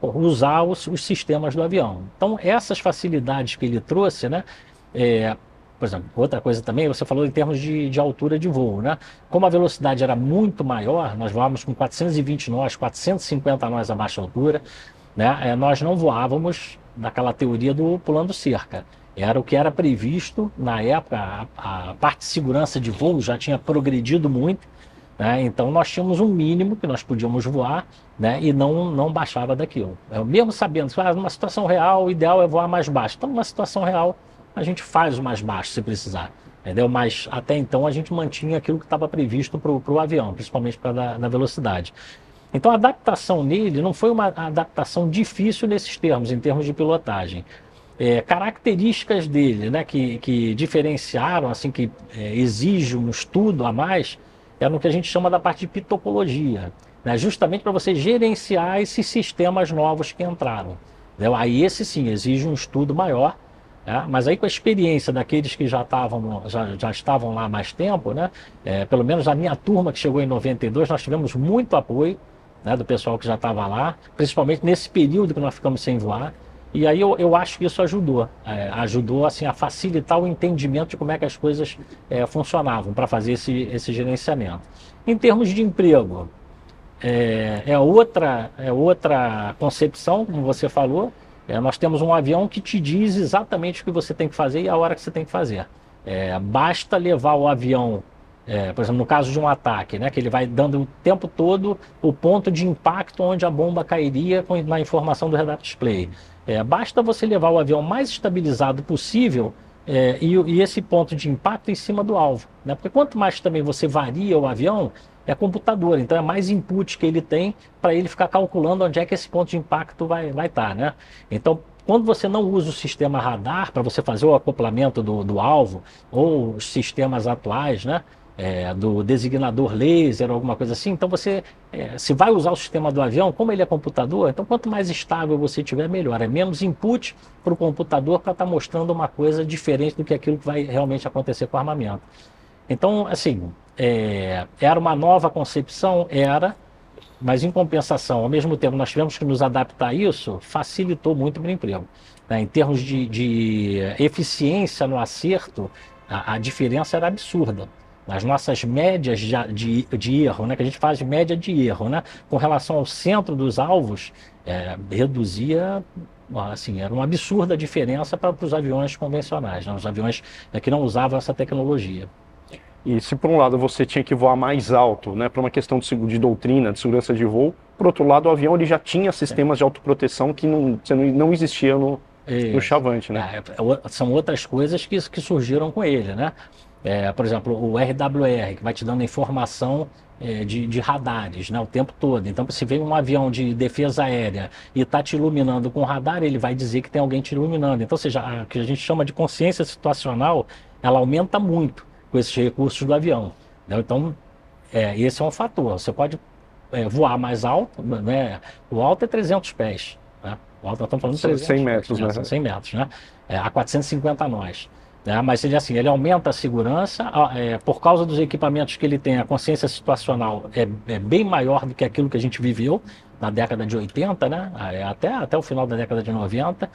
B: usar os sistemas do avião. Então, essas facilidades que ele trouxe, né, Por exemplo, outra coisa também, você falou em termos de altura de voo, né? Como a velocidade era muito maior, nós voávamos com 420 nós, 450 nós a baixa altura, né? Nós não voávamos naquela teoria do pulando cerca. Era o que era previsto na época, a parte de segurança de voo já tinha progredido muito, né? Então nós tínhamos um mínimo que nós podíamos voar, né? E não baixava daquilo. Mesmo sabendo que numa situação real, o ideal é voar mais baixo. Então, numa situação real, a gente faz o mais baixo se precisar, entendeu? Mas até então a gente mantinha aquilo que estava previsto para o avião, principalmente para da velocidade. Então a adaptação nele não foi uma adaptação difícil nesses termos, em termos de pilotagem. Características dele, né, que diferenciaram, assim, que exige um estudo a mais, é no que a gente chama da parte de pitopologia, né, justamente para você gerenciar esses sistemas novos que entraram. Entendeu? Aí esse sim exige um estudo maior. Mas aí com a experiência daqueles que já estavam lá há mais tempo, né? Pelo menos a minha turma que chegou em 92, nós tivemos muito apoio, né, do pessoal que já estava lá, principalmente nesse período que nós ficamos sem voar. E aí eu acho que isso ajudou assim, a facilitar o entendimento de como é que as coisas funcionavam para fazer esse gerenciamento. Em termos de emprego, outra concepção, como você falou. Nós temos um avião que te diz exatamente o que você tem que fazer e a hora que você tem que fazer. Basta levar o avião, por exemplo, no caso de um ataque, né, que ele vai dando o tempo todo o ponto de impacto onde a bomba cairia na informação do head-up display. Basta você levar o avião mais estabilizado possível e esse ponto de impacto em cima do alvo, né? Porque quanto mais também você varia o avião, é computador, então é mais input que ele tem para ele ficar calculando onde é que esse ponto de impacto vai estar, né? Então, quando você não usa o sistema radar para você fazer o acoplamento do alvo, ou os sistemas atuais, né? Do designador laser, alguma coisa assim, então você, se vai usar o sistema do avião, como ele é computador, então quanto mais estável você tiver, melhor. É menos input para o computador para estar mostrando uma coisa diferente do que aquilo que vai realmente acontecer com o armamento. Então, assim, era uma nova concepção, mas em compensação, ao mesmo tempo nós tivemos que nos adaptar a isso, facilitou muito o meu emprego. Né? Em termos de eficiência no acerto, a diferença era absurda. As nossas médias de erro, né, que a gente faz média de erro, né, com relação ao centro dos alvos, reduzia, assim, era uma absurda diferença para os aviões convencionais, né, os aviões que não usavam essa tecnologia.
A: E se por um lado você tinha que voar mais alto, né, para uma questão de doutrina, de segurança de voo, por outro lado o avião ele já tinha sistemas de autoproteção que não existia no Chavante, né?
B: São outras coisas que surgiram com ele, né? Por exemplo, o RWR, que vai te dando informação de radares, né, o tempo todo. Então, se vem um avião de defesa aérea e está te iluminando com radar, ele vai dizer que tem alguém te iluminando. Então, ou seja, o que a gente chama de consciência situacional, ela aumenta muito com esses recursos do avião, né? Então, esse é um fator. Você pode voar mais alto, né? O alto é 300 pés, né? O alto, nós estamos falando de 300
A: 100 metros,
B: pés, né? 100 metros, né? A 450 nós. Mas ele aumenta a segurança, por causa dos equipamentos que ele tem, a consciência situacional é bem maior do que aquilo que a gente viveu na década de 80, né? Até o final da década de 90.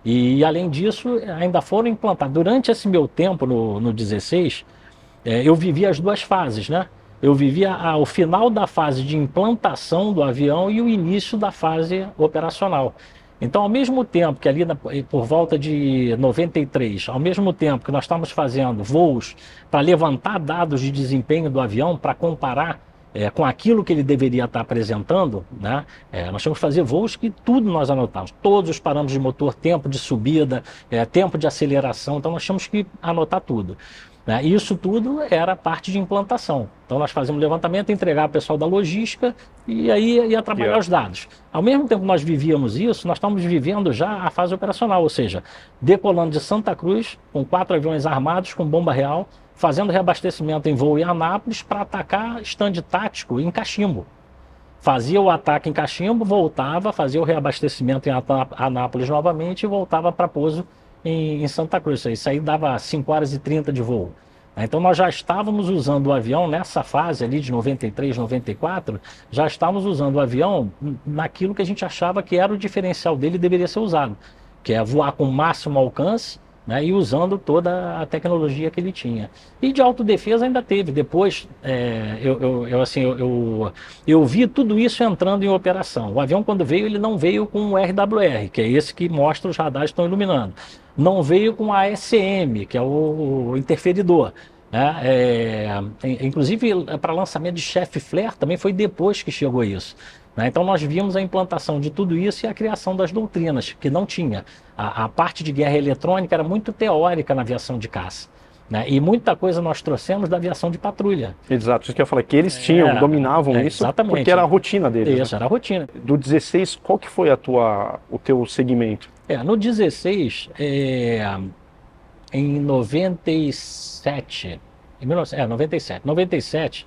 B: E além disso, ainda foram implantados. Durante esse meu tempo no 16, eu vivi as duas fases, né? Eu vivia o final da fase de implantação do avião e o início da fase operacional. Então, ao mesmo tempo que ali por volta de 93, ao mesmo tempo que nós estamos fazendo voos para levantar dados de desempenho do avião, para comparar com aquilo que ele deveria estar apresentando, né? Nós tínhamos que fazer voos que tudo nós anotávamos, todos os parâmetros de motor, tempo de subida, tempo de aceleração, então nós tínhamos que anotar tudo. E isso tudo era parte de implantação. Então nós fazíamos levantamento, entregar o pessoal da logística e aí ia trabalhar os dados. Ao mesmo tempo que nós vivíamos isso, nós estávamos vivendo já a fase operacional, ou seja, decolando de Santa Cruz com 4 aviões armados com bomba real, fazendo reabastecimento em voo em Anápolis para atacar stand tático em Cachimbo. Fazia o ataque em Cachimbo, voltava, fazia o reabastecimento em Anápolis novamente e voltava para pouso em Santa Cruz. Isso aí dava 5 horas e 30 de voo. Então nós já estávamos usando o avião nessa fase ali de 93, 94, já estávamos usando o avião naquilo que a gente achava que era o diferencial dele e deveria ser usado, que é voar com máximo alcance, né, e usando toda a tecnologia que ele tinha. E de autodefesa ainda teve. Depois, eu vi tudo isso entrando em operação. O avião, quando veio, ele não veio com o RWR, que é esse que mostra os radares estão iluminando. Não veio com a ASM, que é o interferidor. Né? Inclusive, para lançamento de chefe flare, também foi depois que chegou isso. Né? Então, nós vimos a implantação de tudo isso e a criação das doutrinas, que não tinha. A parte de guerra eletrônica era muito teórica na aviação de caça. Né? E muita coisa nós trouxemos da aviação de patrulha.
A: Exato, isso que eu falei, que eles dominavam isso,
B: exatamente.
A: Porque era a rotina deles.
B: Isso, era a rotina.
A: Do 16, qual que foi o teu segmento?
B: No 16, em 97, 97,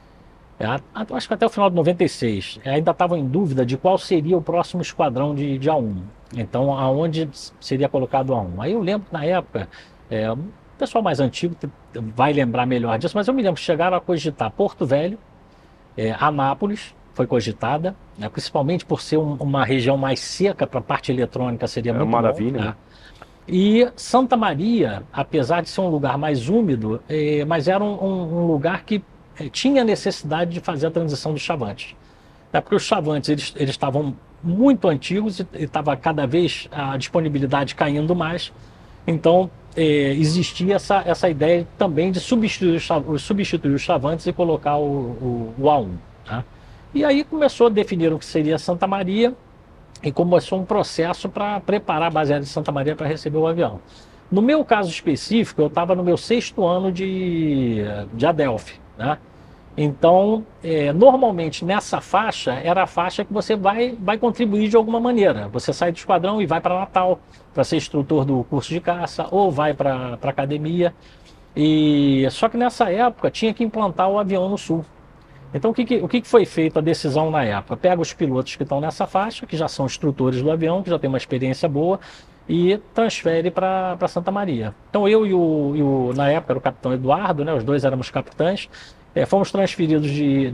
B: acho que até o final de 96, ainda estava em dúvida de qual seria o próximo esquadrão de A1. Então, aonde seria colocado o A1. Aí eu lembro, na época, o pessoal mais antigo vai lembrar melhor disso, mas eu me lembro que chegaram a cogitar Porto Velho, Anápolis foi cogitada, né, principalmente por ser uma região mais seca, para a parte eletrônica seria muito
A: maravilha,
B: bom,
A: né?
B: E Santa Maria, apesar de ser um lugar mais úmido, mas era um lugar que tinha necessidade de fazer a transição dos chavantes. Porque os chavantes eles estavam muito antigos e estava cada vez a disponibilidade caindo mais. Então, existia essa ideia também de substituir os chavantes e colocar o A1. Tá? E aí definiram o que seria Santa Maria e começou um processo para preparar a base aérea de Santa Maria para receber o avião. No meu caso específico, eu estava no meu 6º ano de Adelphi. Né? Então, normalmente nessa faixa, era a faixa que você vai contribuir de alguma maneira. Você sai do esquadrão e vai para Natal para ser instrutor do curso de caça, ou vai para a academia. Só que nessa época tinha que implantar o avião no sul. Então, o que foi feito a decisão na época? Pega os pilotos que estão nessa faixa, que já são instrutores do avião, que já têm uma experiência boa, e transfere para Santa Maria. Então, na época era o capitão Eduardo, né, os dois éramos capitães, fomos transferidos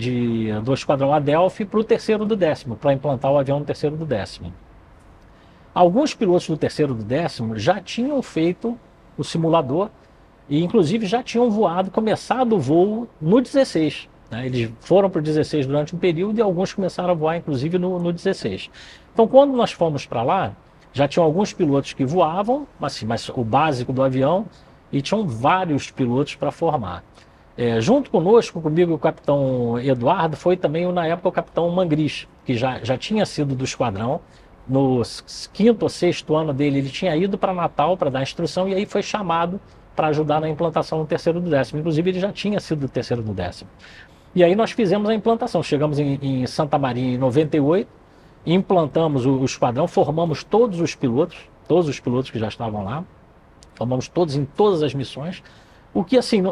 B: do esquadrão Adelphi para o 3º do 10º, para implantar o avião no 3º do 10º. Alguns pilotos do 3º do 10º já tinham feito o simulador e, inclusive, já tinham começado o voo no 16. Né? Eles foram para o 16 durante um período e alguns começaram a voar, inclusive, no 16. Então, quando nós fomos para lá, já tinham alguns pilotos que voavam, mas o básico do avião, e tinham vários pilotos para formar. Junto comigo, o capitão Eduardo, foi também, na época, o capitão Mangris, que já tinha sido do esquadrão. No 5º ou 6º ano dele, ele tinha ido para Natal para dar instrução e aí foi chamado para ajudar na implantação do 3º do 10º. Inclusive, ele já tinha sido do 3º do 10º. E aí nós fizemos a implantação. Chegamos em Santa Maria em 98, implantamos o esquadrão, formamos todos os pilotos que já estavam lá, formamos todos em todas as missões. O que, assim,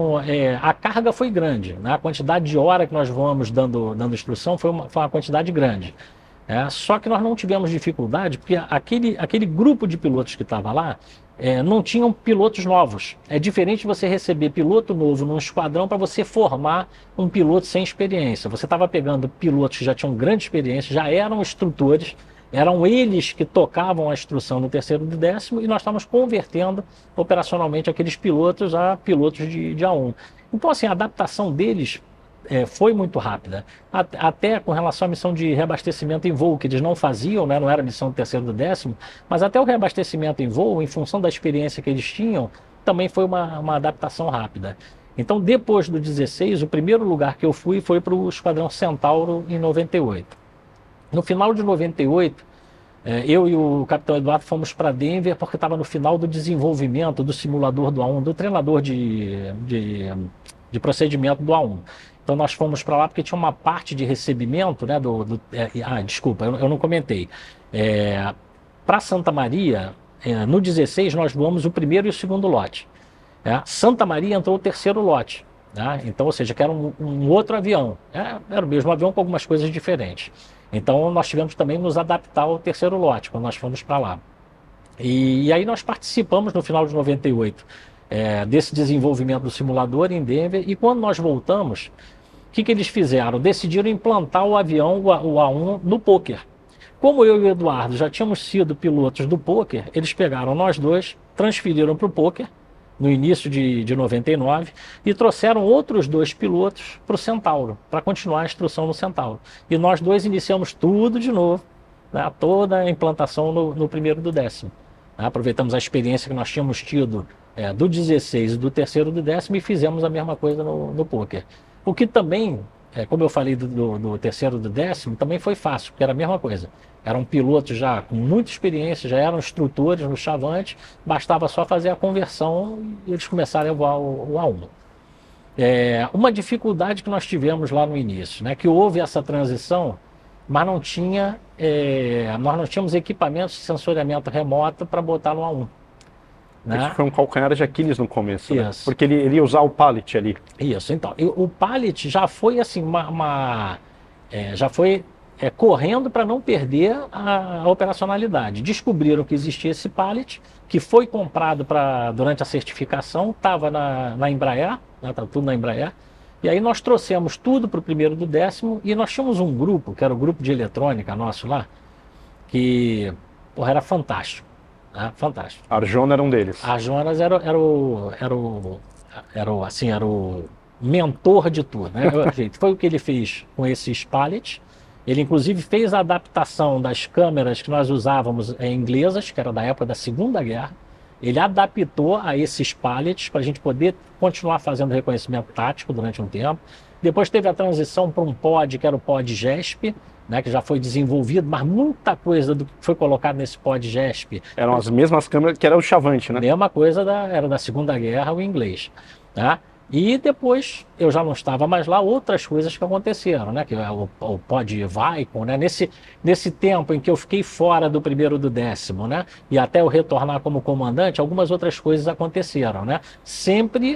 B: a carga foi grande, né? A quantidade de hora que nós voamos dando instrução foi uma quantidade grande. Só que nós não tivemos dificuldade, porque aquele grupo de pilotos que estava lá não tinham pilotos novos. É diferente você receber piloto novo num esquadrão para você formar um piloto sem experiência. Você estava pegando pilotos que já tinham grande experiência, já eram instrutores, eram eles que tocavam a instrução no 3º do 10º e nós estávamos convertendo operacionalmente aqueles pilotos a pilotos de A1. Então, assim, a adaptação deles foi muito rápida. Até com relação à missão de reabastecimento em voo, que eles não faziam, né, não era missão do 3º do 10º, mas até o reabastecimento em voo, em função da experiência que eles tinham, também foi uma adaptação rápida. Então, depois do 16, o primeiro lugar que eu fui foi para o Esquadrão Centauro em 98. No final de 98, eu e o capitão Eduardo fomos para Denver porque estava no final do desenvolvimento do simulador do A1, do treinador de procedimento do A1. Então nós fomos para lá porque tinha uma parte de recebimento, né, desculpa, eu não comentei. Para Santa Maria, no 16 nós voamos o primeiro e o segundo lote. Santa Maria entrou o 3º lote. Né? Então, ou seja, que era um outro avião. Era o mesmo avião com algumas coisas diferentes. Então nós tivemos também que nos adaptar ao 3º lote, quando nós fomos para lá. E aí nós participamos no final de 98 desse desenvolvimento do simulador em Denver, e quando nós voltamos, o que eles fizeram? Decidiram implantar o avião, o A1, no poker. Como eu e o Eduardo já tínhamos sido pilotos do poker, eles pegaram nós dois, transferiram para o poker no início de 99 e trouxeram outros 2 pilotos para o Centauro, para continuar a instrução no Centauro. E nós 2 iniciamos tudo de novo, né, toda a implantação no primeiro do 10º. Aproveitamos a experiência que nós tínhamos tido do 16 e do terceiro do 10º e fizemos a mesma coisa no poker. O que também, como eu falei do terceiro do 10º, também foi fácil, porque era a mesma coisa. Eram pilotos já com muita experiência, já eram instrutores no Chavante, bastava só fazer a conversão e eles começaram a voar o A1. Uma dificuldade que nós tivemos lá no início, né, que houve essa transição, mas nós não tínhamos equipamentos de sensoriamento remoto para botar no A1. Né?
A: Isso foi um calcanhar de Aquiles no começo, né?
B: Isso.
A: Porque ele ia usar o pallet ali.
B: Isso, então. E o pallet já foi assim, já foi correndo para não perder a operacionalidade. Descobriram que existia esse pallet, que foi comprado durante a certificação, estava na Embraer, estava tudo na Embraer. E aí nós trouxemos tudo para o primeiro do 10º e nós tínhamos um grupo, que era o grupo de eletrônica nosso lá, que era fantástico. Né? Fantástico.
A: Arjona era um deles.
B: Arjonas era o mentor de tudo. Né? Foi o que ele fez com esses pallets. Ele inclusive fez a adaptação das câmeras que nós usávamos inglesas, que era da época da Segunda Guerra. Ele adaptou a esses pallets para a gente poder continuar fazendo reconhecimento tático durante um tempo. Depois teve a transição para um pod, que era o pod GESP, né, que já foi desenvolvido, mas muita coisa do que foi colocado nesse pod GESP...
A: Eram as mesmas câmeras que era o Chavante, né?
B: Mesma coisa era da Segunda Guerra, o inglês. Tá? E depois, eu já não estava mais lá, outras coisas que aconteceram, né? Que o pod Vicon, né? Nesse tempo em que eu fiquei fora do primeiro do 10º, né? E até eu retornar como comandante, algumas outras coisas aconteceram, né? Sempre,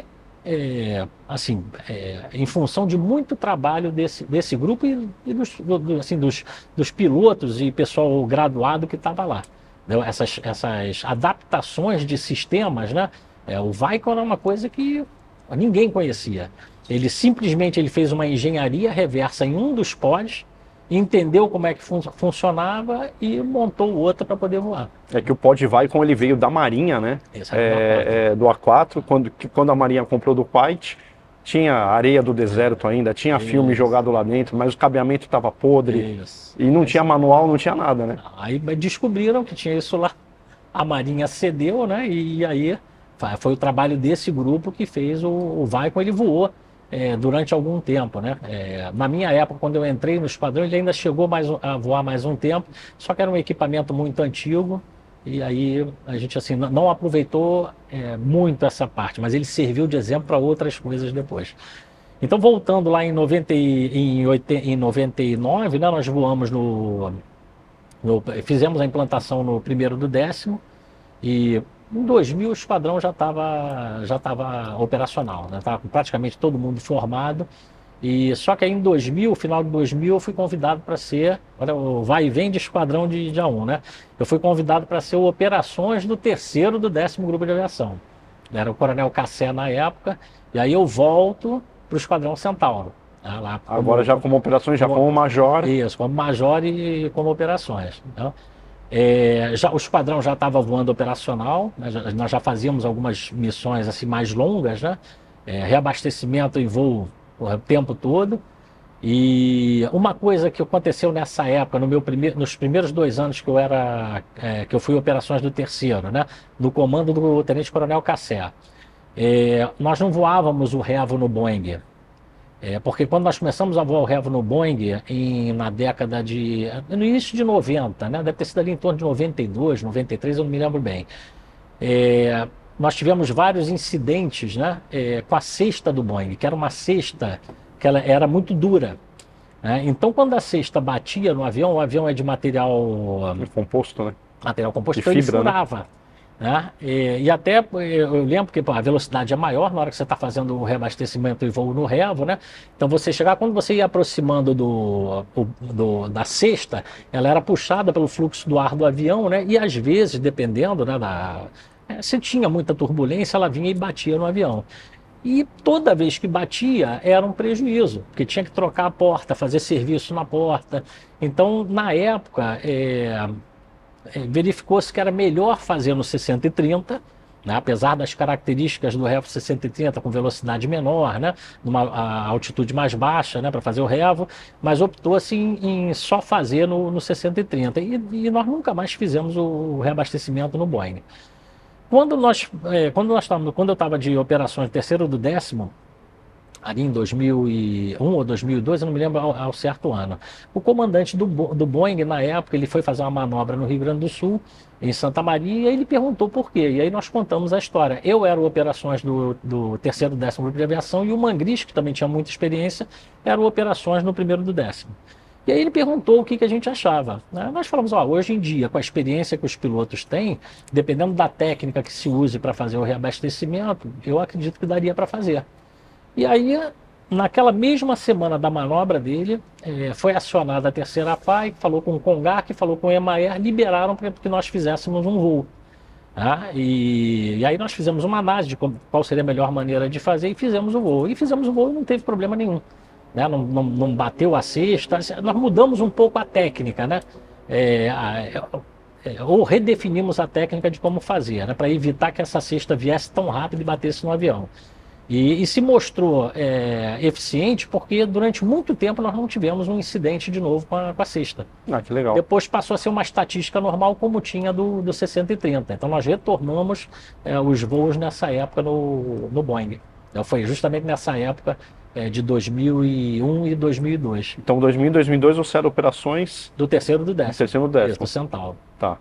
B: em função de muito trabalho desse grupo e dos pilotos e pessoal graduado que estava lá. Essas adaptações de sistemas, né? O Vicon era uma coisa que ninguém conhecia. Ele simplesmente fez uma engenharia reversa em um dos pods, entendeu como é que funcionava e montou o outro para poder voar.
A: É que o pod Vicon ele veio da Marinha, né? Do A4, quando a Marinha comprou do White, tinha areia do deserto ainda, tinha filme jogado lá dentro, mas o cabeamento estava podre. E não tinha manual, não tinha nada, né?
B: Aí descobriram que tinha isso lá. A Marinha cedeu, né? E aí foi o trabalho desse grupo que fez o Vicon. Ele voou durante algum tempo, né? Na minha época, quando eu entrei no esquadrão, ele ainda chegou a voar mais um tempo, só que era um equipamento muito antigo, e aí a gente assim, não aproveitou muito essa parte, mas ele serviu de exemplo para outras coisas depois. Então, voltando lá em 99, né, nós voamos fizemos a implantação no primeiro do 10º, e em 2000 o esquadrão já estava operacional, né? Estava com praticamente todo mundo formado. E só que aí em 2000, final de 2000, eu fui convidado para ser, olha, o vai e vem de esquadrão de A1, né? Eu fui convidado para ser o operações do terceiro do 10º grupo de aviação. Era o Coronel Cassé na época, e aí eu volto para o Esquadrão Centauro. Né? Lá
A: agora já como operações, já como major.
B: Isso, como major e como operações. Então, o esquadrão já estava voando operacional, né? Nós já fazíamos algumas missões assim, mais longas, né? Reabastecimento em voo o tempo todo. E uma coisa que aconteceu nessa época, nos primeiros 2 anos que eu fui operações do terceiro, né? No comando do Tenente Coronel Cassé, nós não voávamos o Revo no Boeing. Porque quando nós começamos a voar o Revo no Boeing, no início de 90, né? Deve ter sido ali em torno de 92, 93, eu não me lembro bem. Nós tivemos vários incidentes, né? Com a cesta do Boeing, que era uma cesta que ela era muito dura. Né? Então, quando a cesta batia no avião, o avião é de material
A: composto, né?
B: Material composto,
A: então
B: fibra, ele furava. Né? Né? E até eu lembro que a velocidade é maior na hora que você está fazendo o reabastecimento e voo no Revo, né? Então quando você ia aproximando da cesta, ela era puxada pelo fluxo do ar do avião, né? E às vezes, dependendo, né, se tinha muita turbulência, ela vinha e batia no avião. E toda vez que batia era um prejuízo, porque tinha que trocar a porta, fazer serviço na porta. Então, na época, verificou-se que era melhor fazer no 60 e 30, né? Apesar das características do revo 60-30 com velocidade menor, né? Numa altitude mais baixa, né? Para fazer o revo, mas optou assim em só fazer no 60-30 e nós nunca mais fizemos o reabastecimento no Boeing. Quando eu estava de operações terceiro do décimo, ali em 2001 ou 2002, eu não me lembro ao certo ano. O comandante do Boeing, na época, ele foi fazer uma manobra no Rio Grande do Sul, em Santa Maria, e ele perguntou por quê. E aí nós contamos a história. Eu era o operações do terceiro do décimo grupo de aviação e o Mangris, que também tinha muita experiência, era o operações no primeiro do décimo. E aí ele perguntou o que a gente achava, né? Nós falamos, hoje em dia, com a experiência que os pilotos têm, dependendo da técnica que se use para fazer o reabastecimento, eu acredito que daria para fazer. E aí, naquela mesma semana da manobra dele, foi acionada a terceira FAI, que falou com o Congar, que falou com o Emaer, liberaram para que nós fizéssemos um voo. Tá? E aí nós fizemos uma análise de qual seria a melhor maneira de fazer e fizemos o voo. E fizemos o voo e não teve problema nenhum. Né? Não bateu a cesta, nós mudamos um pouco a técnica, né? Ou redefinimos a técnica de como fazer, né? Para evitar que essa cesta viesse tão rápido e batesse no avião. E se mostrou eficiente porque durante muito tempo nós não tivemos um incidente de novo com a cesta.
A: Ah, que legal.
B: Depois passou a ser uma estatística normal como tinha do 60-30. Então nós retornamos os voos nessa época no Boeing. Então foi justamente nessa época de 2001 e 2002.
A: Então 2000 e 2002 você era operações...
B: Do terceiro do décimo.
A: Do terceiro do décimo.
B: Do Centauro.
A: Tá.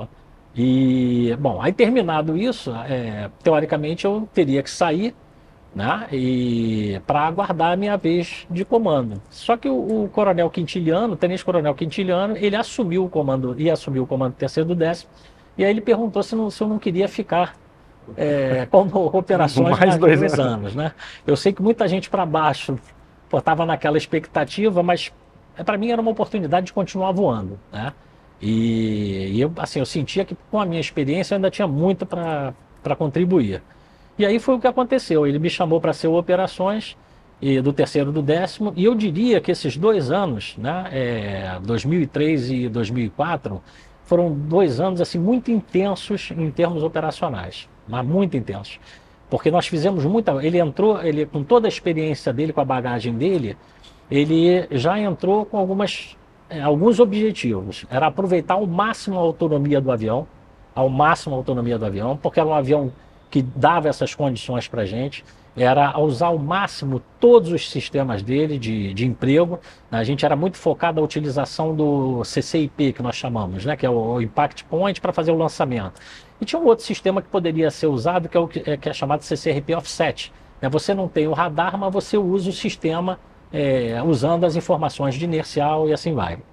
B: E, bom, aí terminado isso, teoricamente eu teria que sair, né, e para aguardar a minha vez de comando. Só que o coronel Quintiliano, o tenente-coronel Quintiliano, ele assumiu o comando, ia assumir o comando terceiro do décimo, e aí ele perguntou se eu não queria ficar como operações
A: mais
B: 2 anos, né? Eu sei que muita gente para baixo estava naquela expectativa, mas para mim era uma oportunidade de continuar voando, né? E eu sentia que com a minha experiência eu ainda tinha muito para contribuir. E aí foi o que aconteceu. Ele me chamou para ser o operações do terceiro do décimo, e eu diria que esses 2 anos, né, 2003 e 2004, foram 2 anos assim muito intensos em termos operacionais, mas muito intensos. Porque nós fizemos muita... Ele entrou, com toda a experiência dele, com a bagagem dele, ele já entrou com alguns objetivos. Era aproveitar ao máximo a autonomia do avião, porque era um avião que dava essas condições para a gente, era usar ao máximo todos os sistemas dele de emprego. A gente era muito focado na utilização do CCIP, que nós chamamos, né, que é o Impact Point, para fazer o lançamento. E tinha um outro sistema que poderia ser usado, que é chamado CCRP Offset. Você não tem o radar, mas você usa o sistema usando as informações de inercial e assim vai.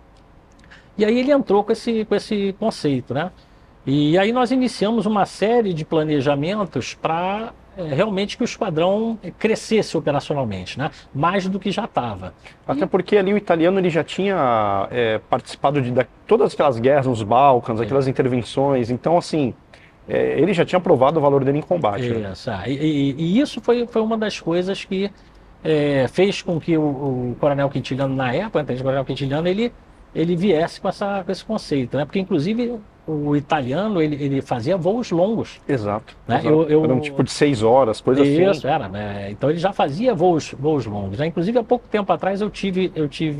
B: E aí ele entrou com esse conceito, né? E aí nós iniciamos uma série de planejamentos para realmente que o esquadrão crescesse operacionalmente, né? Mais do que já estava.
A: Até porque ali o italiano ele já tinha participado de todas aquelas guerras nos Balcãs, aquelas intervenções, então assim, ele já tinha provado o valor dele em combate. Né?
B: E isso foi uma das coisas que fez com que o coronel Quintiliano, na época, o coronel Quintiliano, ele viesse com esse conceito, né? Porque inclusive o italiano ele fazia voos longos.
A: Exato.
B: Né?
A: Exato. Era um tipo de 6 horas, coisa assim.
B: Isso, era. Né? Então ele já fazia voos longos. Né? Inclusive há pouco tempo atrás eu tive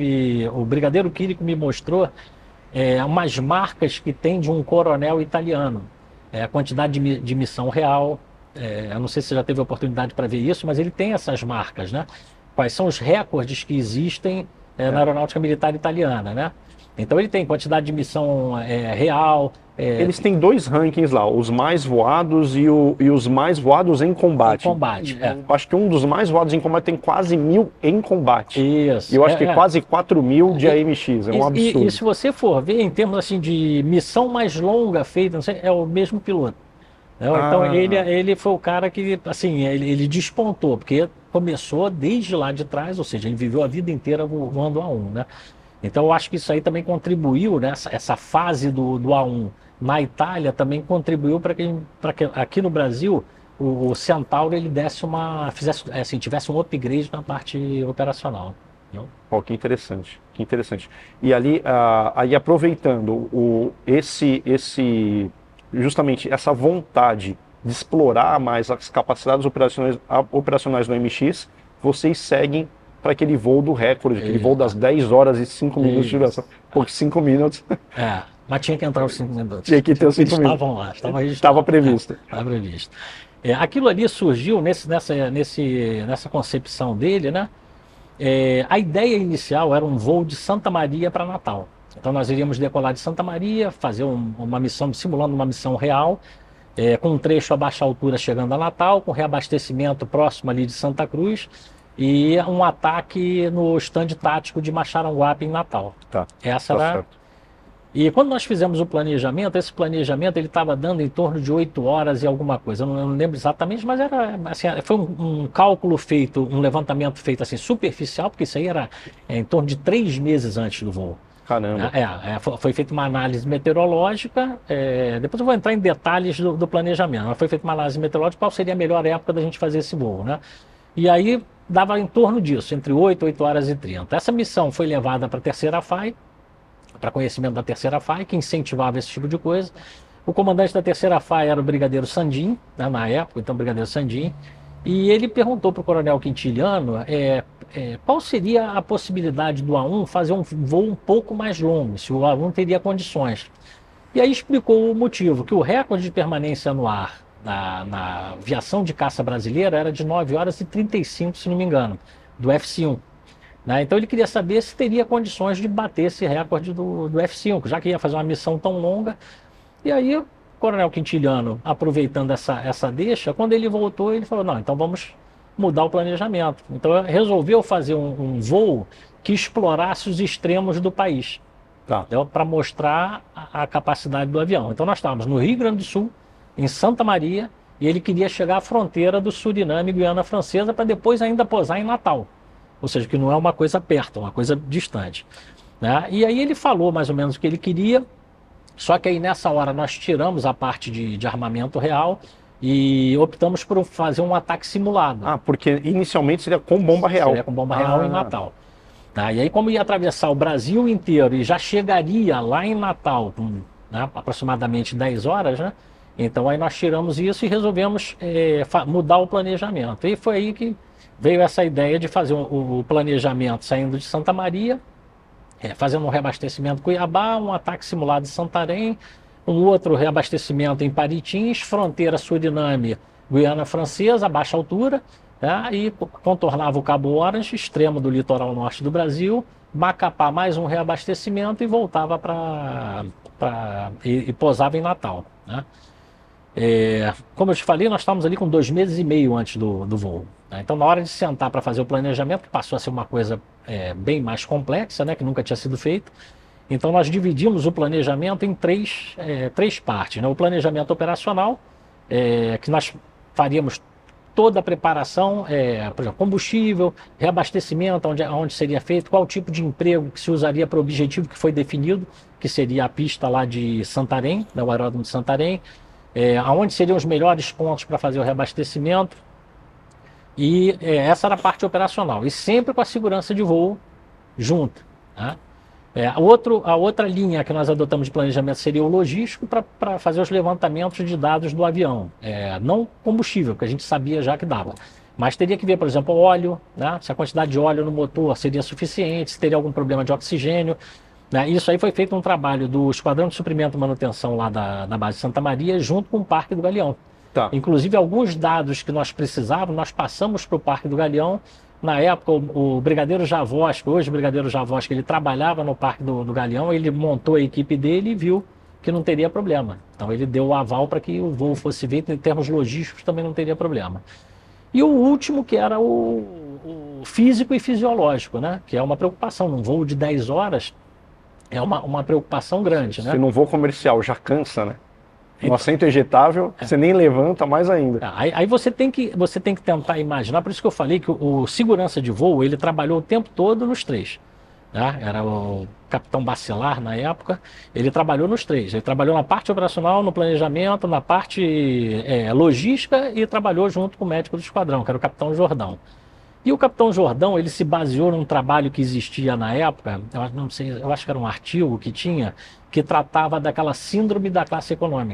B: o brigadeiro Quirico me mostrou umas marcas que tem de um coronel italiano. A quantidade de missão real. Eu não sei se você já teve a oportunidade para ver isso, mas ele tem essas marcas, né? Quais são os recordes que existem na aeronáutica militar italiana, né? Então ele tem quantidade de missão real.
A: Eles têm 2 rankings lá, os mais voados e os mais voados em combate.
B: Em combate,
A: Acho que um dos mais voados em combate tem quase 1.000 em combate.
B: Isso.
A: E eu acho que quase 4.000 de AMX, é um absurdo.
B: E se você for ver em termos assim de missão mais longa feita, não sei, é o mesmo piloto. Então ele foi o cara que, assim, ele despontou, porque começou desde lá de trás, ou seja, ele viveu a vida inteira voando A1, né? Então eu acho que isso aí também contribuiu, né? Essa fase do A1 na Itália também contribuiu para que aqui no Brasil o Centauro ele tivesse um upgrade na parte operacional.
A: Que interessante, que interessante. E ali, aí aproveitando justamente essa vontade de explorar mais as capacidades operacionais do MX, vocês seguem para aquele voo do recorde, aquele voo das 10 horas e 5 minutos de duração. Pô, 5 minutos.
B: Mas tinha que entrar os 5 minutos.
A: Tinha que ter os 5 minutos.
B: Estavam lá,
A: estava previsto.
B: Estava previsto. Aquilo ali surgiu nessa concepção dele, né? A ideia inicial era um voo de Santa Maria para Natal. Então nós iríamos decolar de Santa Maria, fazer uma missão, simulando uma missão real, com um trecho a baixa altura chegando a Natal, com reabastecimento próximo ali de Santa Cruz e um ataque no estande tático de Maxaranguape em Natal. Essa era...
A: certo.
B: E quando nós fizemos o planejamento, esse planejamento ele estava dando em torno de 8 horas e alguma coisa. Eu não lembro exatamente, mas era assim, foi um cálculo feito, um levantamento feito assim superficial, porque isso aí era em torno de 3 meses antes do voo.
A: Caramba.
B: Foi feita uma análise meteorológica, depois eu vou entrar em detalhes do planejamento, mas foi feita uma análise meteorológica, qual seria a melhor época da gente fazer esse voo, né? E aí dava em torno disso, entre 8 horas e 30. Essa missão foi levada para a terceira FAI, para conhecimento da terceira FAI, que incentivava esse tipo de coisa. O comandante da terceira FAI era o Brigadeiro Sandim, né, na época, então Brigadeiro Sandim, e ele perguntou para o Coronel Quintiliano qual seria a possibilidade do A1 fazer um voo um pouco mais longo, se o A1 teria condições. E aí explicou o motivo, que o recorde de permanência no ar na aviação de caça brasileira era de 9 horas e 35, se não me engano, do F-5. Então ele queria saber se teria condições de bater esse recorde do F-5, já que ia fazer uma missão tão longa. E aí o Coronel Quintiliano, aproveitando essa deixa, quando ele voltou, ele falou, não, então vamos mudar o planejamento. Então resolveu fazer um voo que explorasse os extremos do país, para mostrar a capacidade do avião. Então nós estávamos no Rio Grande do Sul, em Santa Maria, e ele queria chegar à fronteira do Suriname e Guiana Francesa para depois ainda pousar em Natal. Ou seja, que não é uma coisa perto, é uma coisa distante. E aí ele falou mais ou menos o que ele queria, só que aí nessa hora nós tiramos a parte de armamento real e optamos por fazer um ataque simulado.
A: Porque inicialmente seria com bomba real.
B: Seria com bomba real em Natal. E aí como ia atravessar o Brasil inteiro e já chegaria lá em Natal com aproximadamente 10 horas, né? Então aí nós tiramos isso e resolvemos mudar o planejamento. E foi aí que veio essa ideia de fazer o planejamento saindo de Santa Maria, fazendo um reabastecimento em Cuiabá, um ataque simulado em Santarém, um outro reabastecimento em Paritins, fronteira Suriname, Guiana Francesa, a baixa altura, e contornava o Cabo Orange, extremo do litoral norte do Brasil, Macapá, mais um reabastecimento e voltava e pousava em Natal. Como eu te falei, nós estávamos ali com 2 meses e meio antes do voo. Então, na hora de sentar para fazer o planejamento, que passou a ser uma coisa bem mais complexa, que nunca tinha sido feito, então nós dividimos o planejamento em três partes. O planejamento operacional, que nós faríamos toda a preparação, por exemplo, combustível, reabastecimento, onde seria feito, qual tipo de emprego que se usaria para o objetivo que foi definido, que seria a pista lá de Santarém, o aeródromo de Santarém, aonde seriam os melhores pontos para fazer o reabastecimento. E essa era a parte operacional, e sempre com a segurança de voo junto. A outra linha que nós adotamos de planejamento seria o logístico para fazer os levantamentos de dados do avião. Não combustível, que a gente sabia já que dava. Mas teria que ver, por exemplo, óleo, se a quantidade de óleo no motor seria suficiente, se teria algum problema de oxigênio. Isso aí foi feito um trabalho do Esquadrão de Suprimento e Manutenção lá da base de Santa Maria, junto com o Parque do Galeão. Inclusive, alguns dados que nós precisávamos, nós passamos para o Parque do Galeão. Na época, o Brigadeiro Javoski, hoje o Brigadeiro Javoski, ele trabalhava no Parque do Galeão, ele montou a equipe dele e viu que não teria problema. Então ele deu o aval para que o voo fosse feito, em termos logísticos também não teria problema. E o último, que era o físico e fisiológico, que é uma preocupação. Num voo de 10 horas, é uma preocupação grande.
A: Se num voo comercial já cansa, Um assento ejetável, você nem levanta, mais ainda.
B: Aí você tem que tentar imaginar, por isso que eu falei que o segurança de voo, ele trabalhou o tempo todo nos três. Era o capitão Bacelar na época, ele trabalhou nos três. Ele trabalhou na parte operacional, no planejamento, na parte logística e trabalhou junto com o médico do esquadrão, que era o capitão Jordão. E o capitão Jordão, ele se baseou num trabalho que existia na época, eu acho que era um artigo que tinha, que tratava daquela síndrome da classe econômica.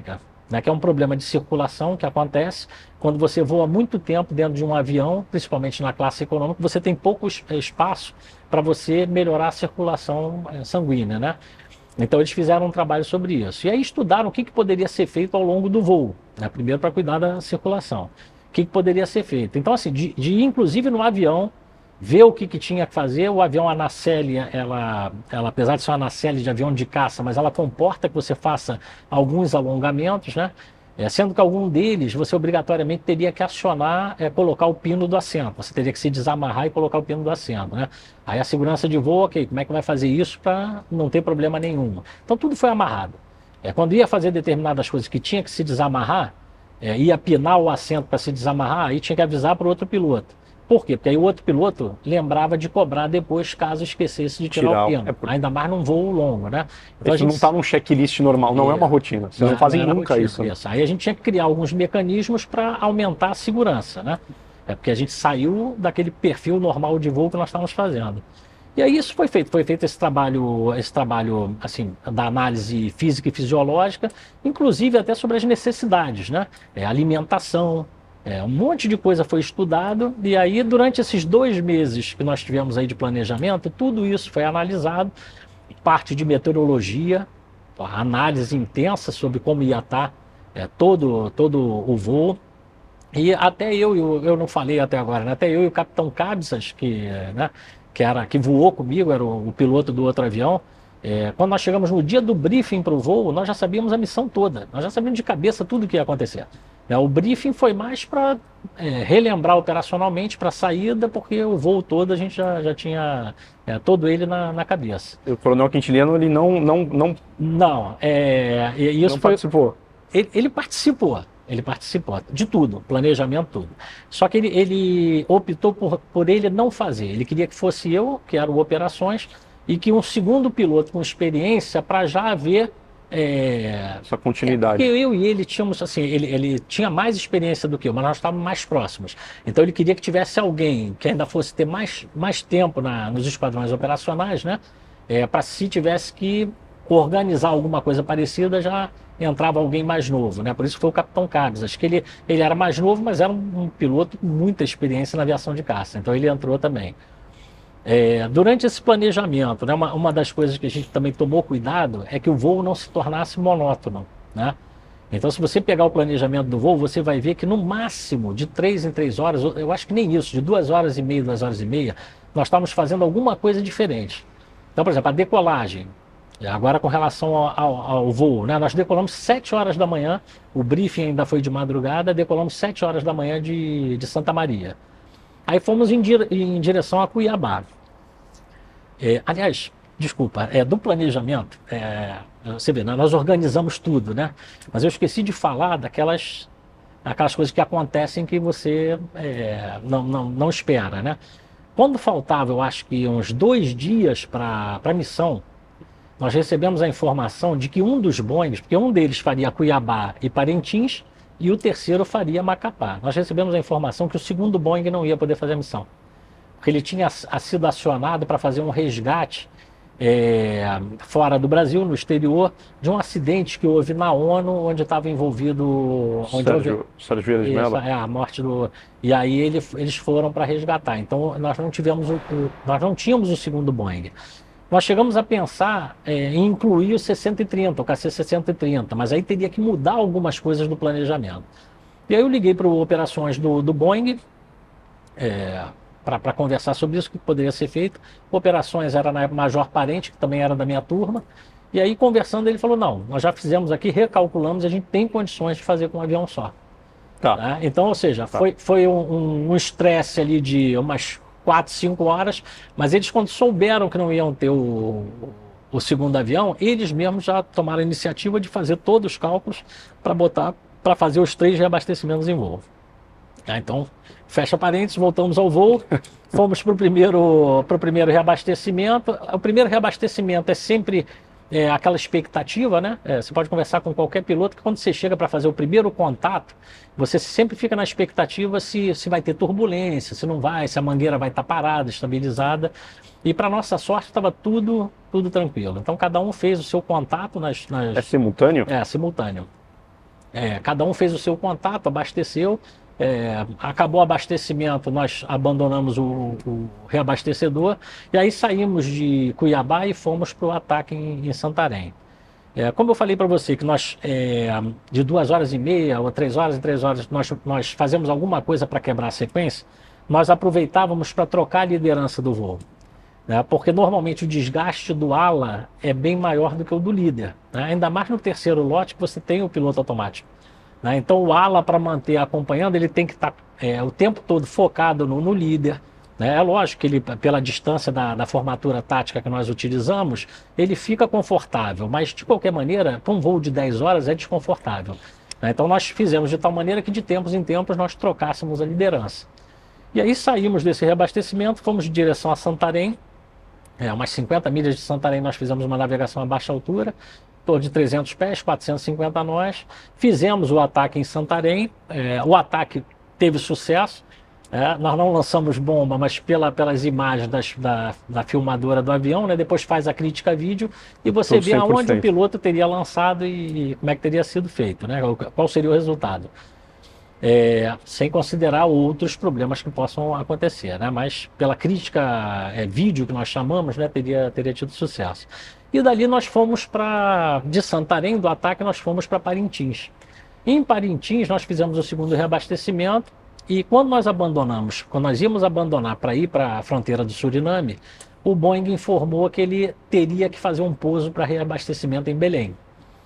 B: né, que é um problema de circulação que acontece quando você voa muito tempo dentro de um avião, principalmente na classe econômica, você tem pouco espaço para você melhorar a circulação sanguínea, né? Então eles fizeram um trabalho sobre isso. E aí estudaram o que poderia ser feito ao longo do voo, né? Primeiro para cuidar da circulação. O que poderia ser feito? Então, assim, de ir inclusive no avião, ver o que tinha que fazer. O avião, a nacelle, ela, apesar de ser uma nacelle de avião de caça, mas ela comporta que você faça alguns alongamentos, né? Sendo que algum deles você obrigatoriamente teria que acionar, colocar o pino do assento. Você teria que se desamarrar e colocar o pino do assento, né? Aí a segurança de voo, ok, como é que vai fazer isso para não ter problema nenhum? Então tudo foi amarrado. Quando ia fazer determinadas coisas que tinha que se desamarrar, ia pinar o assento para se desamarrar, aí tinha que avisar para o outro piloto. Por quê? Porque aí o outro piloto lembrava de cobrar depois caso esquecesse de tirar o pino. Ainda mais num voo longo, né?
A: Então isso não está num checklist normal, não é uma rotina. Vocês não fazem nunca isso. Né?
B: Aí a gente tinha que criar alguns mecanismos para aumentar a segurança, né? Porque a gente saiu daquele perfil normal de voo que nós estávamos fazendo. E aí isso foi feito esse trabalho assim, da análise física e fisiológica, inclusive até sobre as necessidades, né? Alimentação, um monte de coisa foi estudado, e aí durante esses 2 meses que nós tivemos aí de planejamento, tudo isso foi analisado, parte de meteorologia, análise intensa sobre como ia estar todo o voo. E até eu não falei até agora, né? Até eu e o capitão Cabzas, que voou comigo, era o piloto do outro avião, quando nós chegamos no dia do briefing para o voo, nós já sabíamos a missão toda, nós já sabíamos de cabeça tudo o que ia acontecer. O briefing foi mais para relembrar operacionalmente para a saída, porque o voo todo a gente já tinha todo ele na cabeça.
A: O coronel Quintiliano, ele não participou?
B: Ele participou. Ele participou de tudo, planejamento, tudo. Só que ele optou por ele não fazer. Ele queria que fosse eu, que era o Operações, e que um segundo piloto com experiência para já haver
A: essa continuidade.
B: Porque eu e ele tínhamos, assim, ele tinha mais experiência do que eu, mas nós estávamos mais próximos. Então ele queria que tivesse alguém que ainda fosse ter mais tempo nos esquadrões operacionais, né? Para se tivesse que organizar alguma coisa parecida, já entrava alguém mais novo, né? Por isso foi o capitão Cabos. Acho que ele era mais novo, mas era um piloto com muita experiência na aviação de caça. Então ele entrou também. Durante esse planejamento, né, uma das coisas que a gente também tomou cuidado é que o voo não se tornasse monótono, né? Então, se você pegar o planejamento do voo, você vai ver que no máximo de 3 em 3 horas, eu acho que nem isso, de 2 horas e meia, 2 horas e meia, nós estávamos fazendo alguma coisa diferente. Então, por exemplo, a decolagem, agora com relação ao voo, né, nós decolamos 7 horas da manhã, o briefing ainda foi de madrugada, decolamos 7 horas da manhã de Santa Maria. Aí fomos em direção a Cuiabá. Aliás, desculpa, do planejamento, você vê, nós organizamos tudo, né? Mas eu esqueci de falar daquelas coisas que acontecem que você não espera, né? Quando faltava, eu acho que uns 2 dias para a missão, nós recebemos a informação de que um dos Boeings, porque um deles faria Cuiabá e Parintins, e o terceiro faria Macapá. Nós recebemos a informação que o segundo Boeing não ia poder fazer a missão, porque ele tinha sido acionado para fazer um resgate fora do Brasil, no exterior, de um acidente que houve na ONU, onde estava envolvido...
A: Sérgio Vieira de Mello.
B: A morte do... E aí eles foram para resgatar. Então nós não tínhamos o segundo Boeing. Nós chegamos a pensar em incluir o 630, o KC-630, mas aí teria que mudar algumas coisas do planejamento. E aí eu liguei para o Operações do Boeing para conversar sobre isso, o que poderia ser feito. Operações era na época Major Parente, que também era da minha turma. E aí, conversando, ele falou, não, nós já fizemos aqui, recalculamos, e a gente tem condições de fazer com um avião só.
A: Tá.
B: Né? Então, ou seja, foi um estresse ali de umas 4, 5 horas, mas eles, quando souberam que não iam ter o segundo avião, eles mesmos já tomaram a iniciativa de fazer todos os cálculos para fazer os 3 reabastecimentos em voo. Então, fecha parênteses, voltamos ao voo, fomos para o primeiro reabastecimento. O primeiro reabastecimento é sempre aquela expectativa, né? Você pode conversar com qualquer piloto que quando você chega para fazer o primeiro contato, você sempre fica na expectativa se vai ter turbulência, se não vai, se a mangueira vai estar parada, estabilizada. E para nossa sorte estava tudo tranquilo. Então cada um fez o seu contato nas...
A: É simultâneo?
B: É, simultâneo. Cada um fez o seu contato, abasteceu. Acabou o abastecimento, nós abandonamos o reabastecedor e aí saímos de Cuiabá e fomos para o ataque em Santarém. Como eu falei para você que nós, de 2h30 ou 3 horas em 3 horas, nós fazemos alguma coisa para quebrar a sequência, nós aproveitávamos para trocar a liderança do voo. Porque normalmente o desgaste do ala é bem maior do que o do líder, né? Ainda mais no terceiro lote que você tem o piloto automático. Então o ala, para manter acompanhando, ele tem que estar o tempo todo focado no líder. É lógico que ele, pela distância da formatura tática que nós utilizamos, ele fica confortável, mas de qualquer maneira, para um voo de 10 horas é desconfortável. Então nós fizemos de tal maneira que de tempos em tempos nós trocássemos a liderança. E aí saímos desse reabastecimento, fomos em direção a Santarém, umas 50 milhas de Santarém nós fizemos uma navegação a baixa altura, torno de 300 pés, 450 nós, fizemos o ataque em Santarém, o ataque teve sucesso, nós não lançamos bomba, mas pelas imagens da filmadora do avião, né, depois faz a crítica a vídeo e você vê aonde o piloto teria lançado e como é que teria sido feito, né, qual seria o resultado. Sem considerar outros problemas que possam acontecer, né, mas pela crítica vídeo que nós chamamos, né, teria tido sucesso. E dali nós fomos de Santarém, do ataque, nós fomos para Parintins. Em Parintins nós fizemos o segundo reabastecimento e quando nós íamos abandonar para ir para a fronteira do Suriname, o Boeing informou que ele teria que fazer um pouso para reabastecimento em Belém.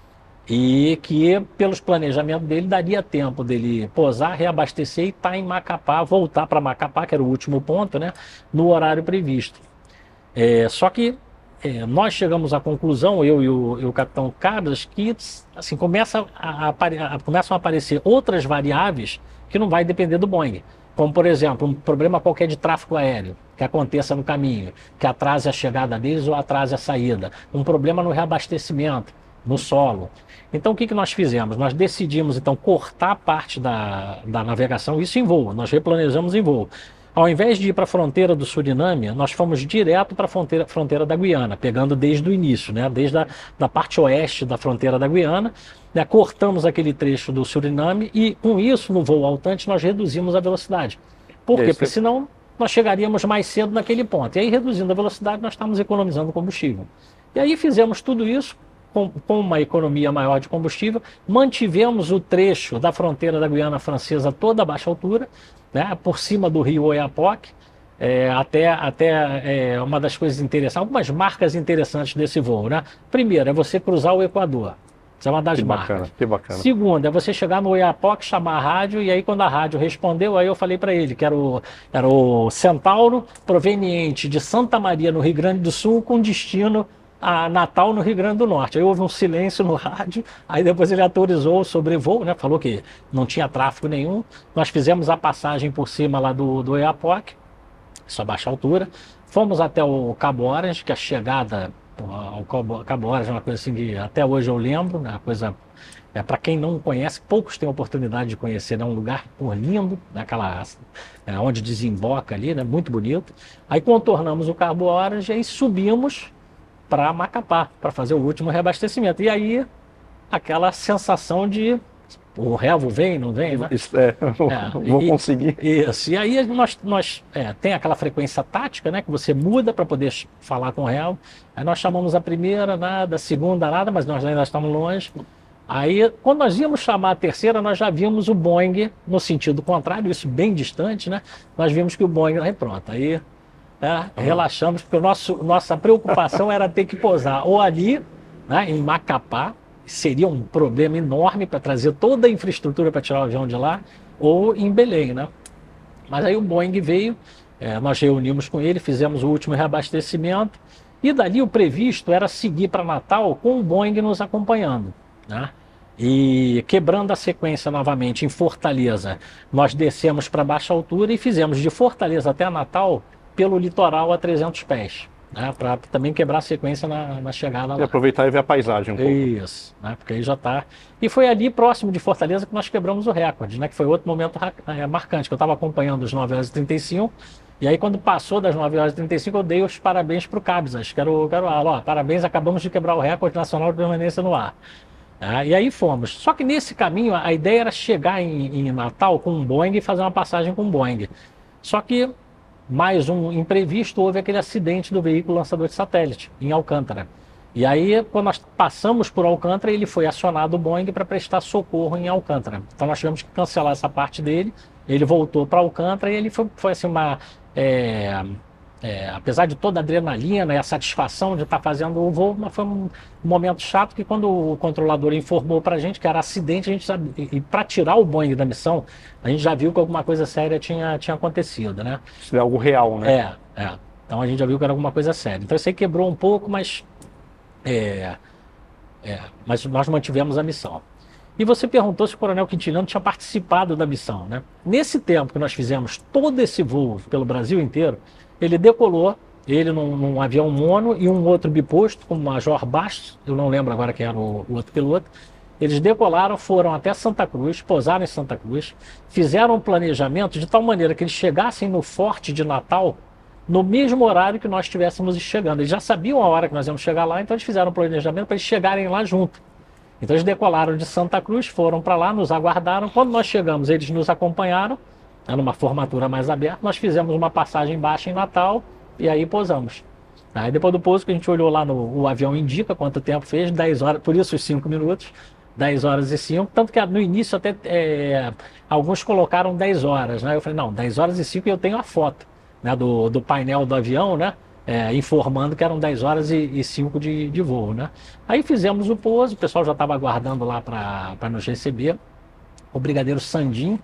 B: E que, pelos planejamentos dele, daria tempo dele pousar, reabastecer e estar em Macapá, voltar para Macapá, que era o último ponto, né, no horário previsto. Só que nós chegamos à conclusão, eu e o capitão Cabras, que assim, começam a aparecer outras variáveis que não vai depender do Boeing. Como, por exemplo, um problema qualquer de tráfego aéreo que aconteça no caminho, que atrase a chegada deles ou atrase a saída. Um problema no reabastecimento, no solo. Então, o que nós fizemos? Nós decidimos, então, cortar parte da navegação, isso em voo, nós replanejamos em voo. Ao invés de ir para a fronteira do Suriname, nós fomos direto para a fronteira da Guiana, pegando desde o início, né? Desde a parte oeste da fronteira da Guiana, né? Cortamos aquele trecho do Suriname e, com isso, no voo altante, nós reduzimos a velocidade. Por quê? Porque senão nós chegaríamos mais cedo naquele ponto. E aí, reduzindo a velocidade, nós estamos economizando combustível. E aí fizemos tudo isso com uma economia maior de combustível, mantivemos o trecho da fronteira da Guiana Francesa toda a baixa altura, né, por cima do rio Oiapoque, até uma das coisas interessantes, algumas marcas interessantes desse voo, né? Primeiro, é você cruzar o Equador. Isso é uma das marcas.
A: Que bacana.
B: Segundo, é você chegar no Oiapoque, chamar a rádio, e aí quando a rádio respondeu, aí eu falei para ele que era o Centauro, proveniente de Santa Maria, no Rio Grande do Sul, com destino a Natal, no Rio Grande do Norte. Aí houve um silêncio no rádio, aí depois ele autorizou o sobrevoo, né? Falou que não tinha tráfego nenhum. Nós fizemos a passagem por cima lá do Oiapoque, só baixa altura. Fomos até o Cabo Orange, que a chegada ao Cabo Orange é uma coisa assim que até hoje eu lembro, né? Uma coisa, para quem não conhece, poucos têm a oportunidade de conhecer, né? Um lugar lindo, onde desemboca ali, né? Muito bonito. Aí contornamos o Cabo Orange e subimos para Macapá, para fazer o último reabastecimento. E aí, aquela sensação de o revo vem, não vem, né?
A: Vou conseguir.
B: Isso. E aí nós tem aquela frequência tática, né? Que você muda para poder falar com o revo. Aí nós chamamos a primeira, nada, a segunda, nada, mas nós ainda estamos longe. Aí, quando nós íamos chamar a terceira, nós já vimos o Boeing no sentido contrário, isso bem distante, né? Nós vimos que o Boeing, aí pronto, aí relaxamos, porque nossa preocupação era ter que pousar ou ali, né, em Macapá, seria um problema enorme para trazer toda a infraestrutura para tirar o avião de lá, ou em Belém, né? Mas aí o Boeing veio, nós reunimos com ele, fizemos o último reabastecimento, e dali o previsto era seguir para Natal com o Boeing nos acompanhando, né? E quebrando a sequência novamente em Fortaleza, nós descemos para baixa altura e fizemos de Fortaleza até Natal pelo litoral a 300 pés, né, para também quebrar a sequência na chegada lá.
A: E aproveitar e ver a paisagem um pouco.
B: Isso, né, porque aí já está. E foi ali próximo de Fortaleza que nós quebramos o recorde, né, que foi outro momento marcante, que eu estava acompanhando os 9h35, e aí quando passou das 9h35 eu dei os parabéns para o Cabzas, que era o parabéns, acabamos de quebrar o recorde nacional de permanência no ar. Tá? E aí fomos. Só que nesse caminho a ideia era chegar em Natal com um Boeing e fazer uma passagem com um Boeing. Só que, mais um imprevisto, houve aquele acidente do veículo lançador de satélite em Alcântara. E aí, quando nós passamos por Alcântara, ele foi acionado o Boeing para prestar socorro em Alcântara. Então nós tivemos que cancelar essa parte dele. Ele voltou para Alcântara e ele foi assim apesar de toda a adrenalina e a satisfação de estar fazendo o voo, mas foi um momento chato que quando o controlador informou para a gente que era acidente, a gente sabe, e para tirar o Boeing da missão, a gente já viu que alguma coisa séria tinha acontecido, né?
A: Isso é algo real, né?
B: Então a gente já viu que era alguma coisa séria. Então isso aí quebrou um pouco, mas nós mantivemos a missão. E você perguntou se o Coronel Quintiliano tinha participado da missão, né? Nesse tempo que nós fizemos todo esse voo pelo Brasil inteiro, ele decolou, ele num avião mono e um outro biposto, com o Major Bastos, eu não lembro agora quem era o outro piloto. Eles decolaram, foram até Santa Cruz, pousaram em Santa Cruz, fizeram um planejamento de tal maneira que eles chegassem no Forte de Natal no mesmo horário que nós estivéssemos chegando. Eles já sabiam a hora que nós íamos chegar lá, então eles fizeram um planejamento para eles chegarem lá junto. Então eles decolaram de Santa Cruz, foram para lá, nos aguardaram. Quando nós chegamos, eles nos acompanharam, numa formatura mais aberta. Nós fizemos uma passagem baixa em Natal e aí pousamos. Aí depois do pouso que a gente olhou lá o avião indica quanto tempo fez, 10 horas, por isso os 5 minutos, 10 horas e 5, tanto que no início até alguns colocaram 10 horas, né? Eu falei, não, 10 horas e 5 e eu tenho a foto, né, do painel do avião, né? Informando que eram 10 horas e 5 de voo, né? Aí fizemos o pouso, o pessoal já estava aguardando lá para nos receber. O brigadeiro Sandim,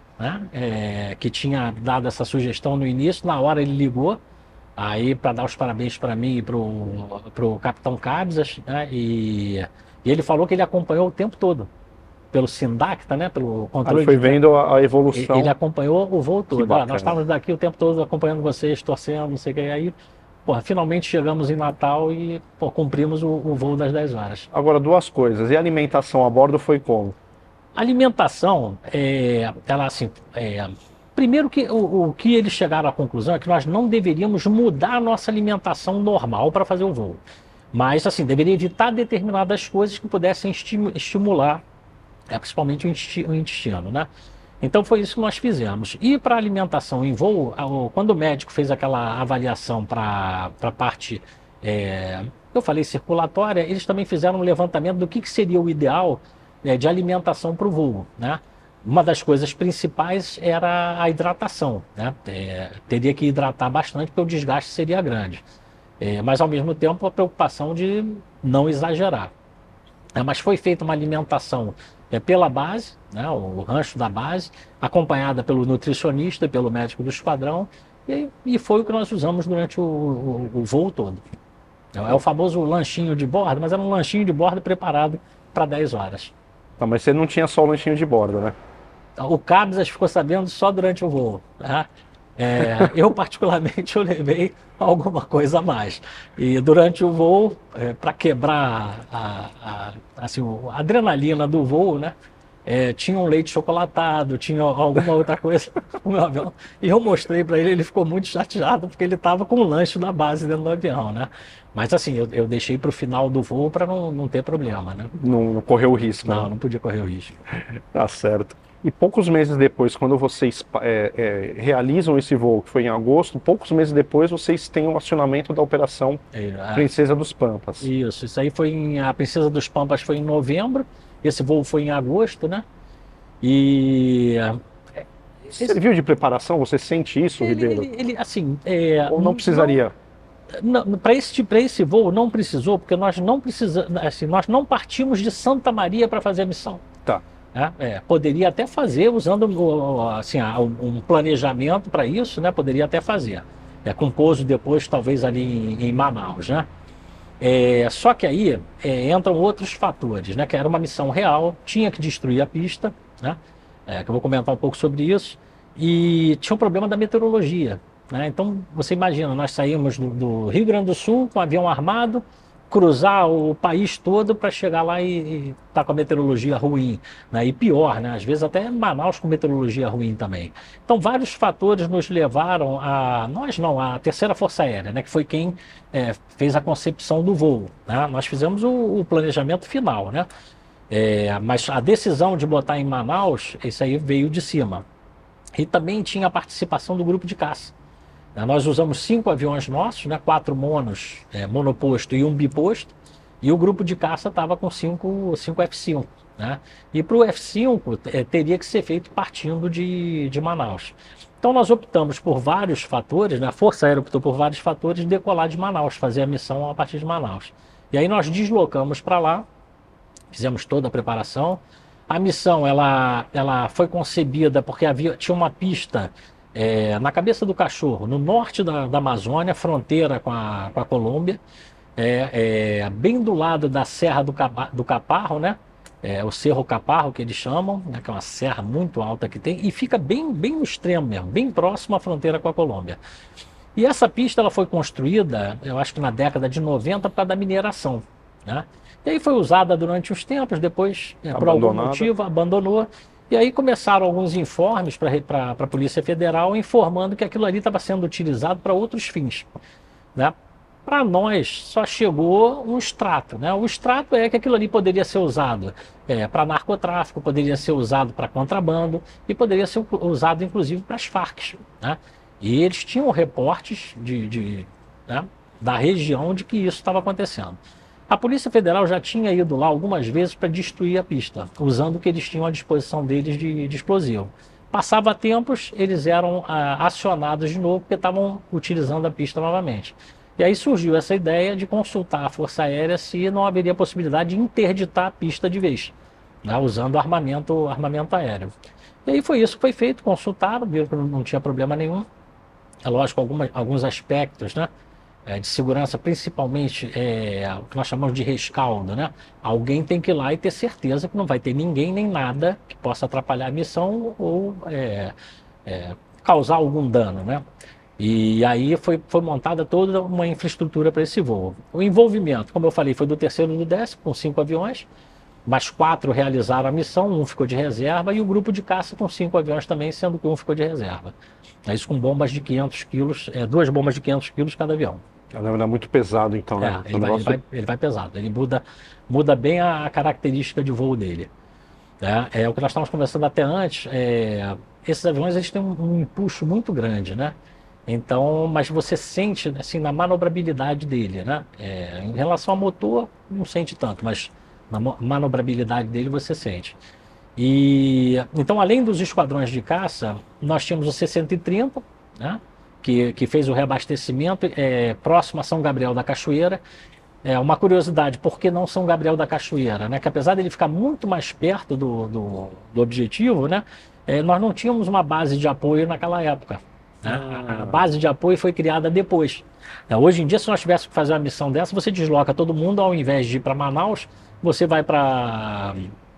B: né, que tinha dado essa sugestão no início, na hora ele ligou, aí para dar os parabéns para mim e para o capitão Cabzas, né, e ele falou que ele acompanhou o tempo todo, pelo Sindacta, né, pelo controle.
A: Ele foi vendo a evolução.
B: Ele acompanhou o voo todo. Nós estávamos daqui o tempo todo acompanhando vocês, torcendo, não sei o que, aí finalmente chegamos em Natal e cumprimos o voo das 10 horas.
A: Agora, duas coisas, e a alimentação a bordo foi como?
B: A alimentação, ela assim, primeiro que o que eles chegaram à conclusão é que nós não deveríamos mudar a nossa alimentação normal para fazer o voo. Mas, assim, deveria evitar determinadas coisas que pudessem estimular, principalmente o intestino, né? Então foi isso que nós fizemos. E para alimentação em voo, quando o médico fez aquela avaliação para a parte, eu falei circulatória, eles também fizeram um levantamento do que seria o ideal de alimentação para o voo, né? Uma das coisas principais era a hidratação, né? Teria que hidratar bastante porque o desgaste seria grande. Mas ao mesmo tempo a preocupação de não exagerar. Mas foi feita uma alimentação pela base, né? O rancho da base, acompanhada pelo nutricionista, pelo médico do esquadrão, e foi o que nós usamos durante o voo todo. É o famoso lanchinho de bordo, mas era um lanchinho de bordo preparado para 10 horas.
A: Não, mas você não tinha só o lanchinho de bordo, né?
B: O Cabzas ficou sabendo só durante o voo. Tá? Eu, particularmente, eu levei alguma coisa a mais. E durante o voo, para quebrar a adrenalina do voo, né? Tinha um leite chocolatado, tinha alguma outra coisa no meu avião. E eu mostrei para ele, ele ficou muito chateado, porque ele estava com o lanche da base dentro do avião, né? Mas assim, eu deixei para o final do voo para não ter problema, né?
A: Não correu o risco.
B: Não,
A: né?
B: não podia correr o risco.
A: Tá certo. E poucos meses depois, quando vocês realizam esse voo, que foi em agosto, poucos meses depois vocês têm o acionamento da Operação Princesa dos Pampas.
B: Isso aí foi a Princesa dos Pampas foi em novembro, esse voo foi em agosto, né? E...
A: Serviu de preparação? Você sente isso, Ribeiro?
B: Assim...
A: Ou não precisaria?
B: Para esse voo não precisou, porque nós não precisamos, assim, nós não partimos de Santa Maria para fazer a missão.
A: Tá.
B: Poderia até fazer usando assim, um planejamento para isso, né? Poderia até fazer. Com pouso depois, talvez ali em Manaus, né? Só que aí entram outros fatores, né? Que era uma missão real, tinha que destruir a pista, né? Que eu vou comentar um pouco sobre isso. E tinha um problema da meteorologia. Né? Então, você imagina, nós saímos do Rio Grande do Sul com um avião armado, cruzar o país todo para chegar lá e tá com a meteorologia ruim, né? E pior, né? Às vezes até Manaus com meteorologia ruim também. Então, vários fatores nos levaram a Terceira Força Aérea, né? Que foi quem fez a concepção do voo, né? Nós fizemos o planejamento final, né? Mas a decisão de botar em Manaus, isso aí veio de cima. E também tinha a participação do grupo de caça. Nós usamos 5 aviões nossos, né, 4 monos, monoposto e um biposto, e o grupo de caça estava com 5 F-5. Né? E para o F-5 teria que ser feito partindo de Manaus. Então nós optamos por vários fatores, né? A Força Aérea optou por vários fatores de decolar de Manaus, fazer a missão a partir de Manaus. E aí nós deslocamos para lá, fizemos toda a preparação. A missão ela foi concebida porque tinha uma pista na Cabeça do Cachorro, no norte da Amazônia, fronteira com a Colômbia, bem do lado da Serra do Caparro, né? O Cerro Caparro, que eles chamam, né? Que é uma serra muito alta que tem, e fica bem no extremo mesmo, bem próximo à fronteira com a Colômbia. E essa pista ela foi construída, eu acho que na década de 90, por causa da mineração. Né? E aí foi usada durante uns tempos, depois, por algum motivo, abandonou. E aí começaram alguns informes para a Polícia Federal informando que aquilo ali estava sendo utilizado para outros fins. Né? Para nós, só chegou um extrato. Né? O extrato é que aquilo ali poderia ser usado para narcotráfico, poderia ser usado para contrabando e poderia ser usado, inclusive, para as Farc. Né? E eles tinham reportes né, da região de que isso estava acontecendo. A Polícia Federal já tinha ido lá algumas vezes para destruir a pista, usando o que eles tinham à disposição deles de explosivo. Passava tempos, eles eram acionados de novo porque estavam utilizando a pista novamente. E aí surgiu essa ideia de consultar a Força Aérea se não haveria possibilidade de interditar a pista de vez, né, usando armamento aéreo. E aí foi isso que foi feito, consultaram, viram que não tinha problema nenhum. É lógico, alguns aspectos, né, de segurança, principalmente o que nós chamamos de rescaldo. Né? Alguém tem que ir lá e ter certeza que não vai ter ninguém nem nada que possa atrapalhar a missão ou causar algum dano. Né? E aí foi montada toda uma infraestrutura para esse voo. O envolvimento, como eu falei, foi do 3º e do 10º, com 5 aviões, mas 4 realizaram a missão, um ficou de reserva, e o grupo de caça com 5 aviões também, sendo que um ficou de reserva. Isso com bombas de 500 quilos, 2 bombas de 500 quilos cada avião.
A: É muito pesado, então, né?
B: Ele vai pesado, ele muda bem a característica de voo dele. É o que nós estávamos conversando até antes, esses aviões eles têm um empuxo muito grande, né? Então, mas você sente assim, na manobrabilidade dele, né? Em relação ao motor, não sente tanto, mas na manobrabilidade dele você sente. E então, além dos esquadrões de caça, nós tínhamos o C-130, né? Que fez o reabastecimento próximo a São Gabriel da Cachoeira. Uma curiosidade, por que não São Gabriel da Cachoeira? Né? Que apesar dele ficar muito mais perto do objetivo, né? Nós não tínhamos uma base de apoio naquela época. Né? A base de apoio foi criada depois. Hoje em dia, se nós tivéssemos que fazer uma missão dessa, você desloca todo mundo, ao invés de ir para Manaus, você vai para...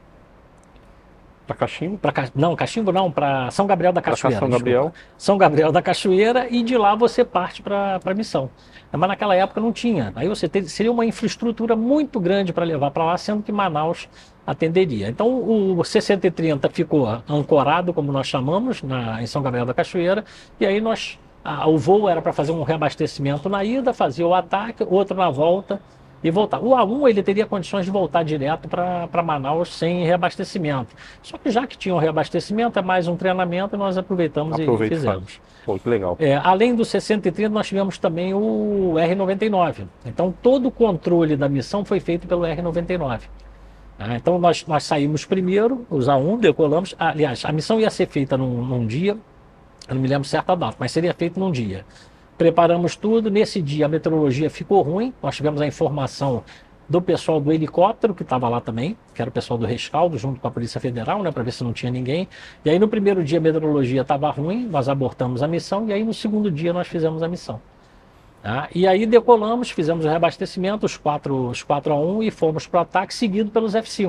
A: Para Cachimbo?
B: Não, Cachimbo não, para São Gabriel da Cachoeira.
A: São Gabriel.
B: São Gabriel da Cachoeira, e de lá você parte para a missão. Mas naquela época não tinha. Aí seria uma infraestrutura muito grande para levar para lá, sendo que Manaus atenderia. Então o C-130 ficou ancorado, como nós chamamos, em São Gabriel da Cachoeira, e aí o voo era para fazer um reabastecimento na ida, fazia o ataque, outro na volta, e voltar. O A1 ele teria condições de voltar direto para Manaus sem reabastecimento. Só que já que tinha um reabastecimento, é mais um treinamento, e nós aproveitamos e fizemos.
A: Pô, que legal.
B: Além do 630, nós tivemos também o R-99. Então todo o controle da missão foi feito pelo R-99. Então nós saímos primeiro, os A1, decolamos. Aliás, a missão ia ser feita num dia, eu não me lembro certa data, mas seria feita num dia. Preparamos tudo, nesse dia a meteorologia ficou ruim, nós tivemos a informação do pessoal do helicóptero, que estava lá também, que era o pessoal do rescaldo, junto com a Polícia Federal, né, para ver se não tinha ninguém. E aí no primeiro dia a meteorologia estava ruim, nós abortamos a missão, e aí no segundo dia nós fizemos a missão. E aí decolamos, fizemos o reabastecimento, os 4 A1, e fomos para o ataque, seguido pelos F-5.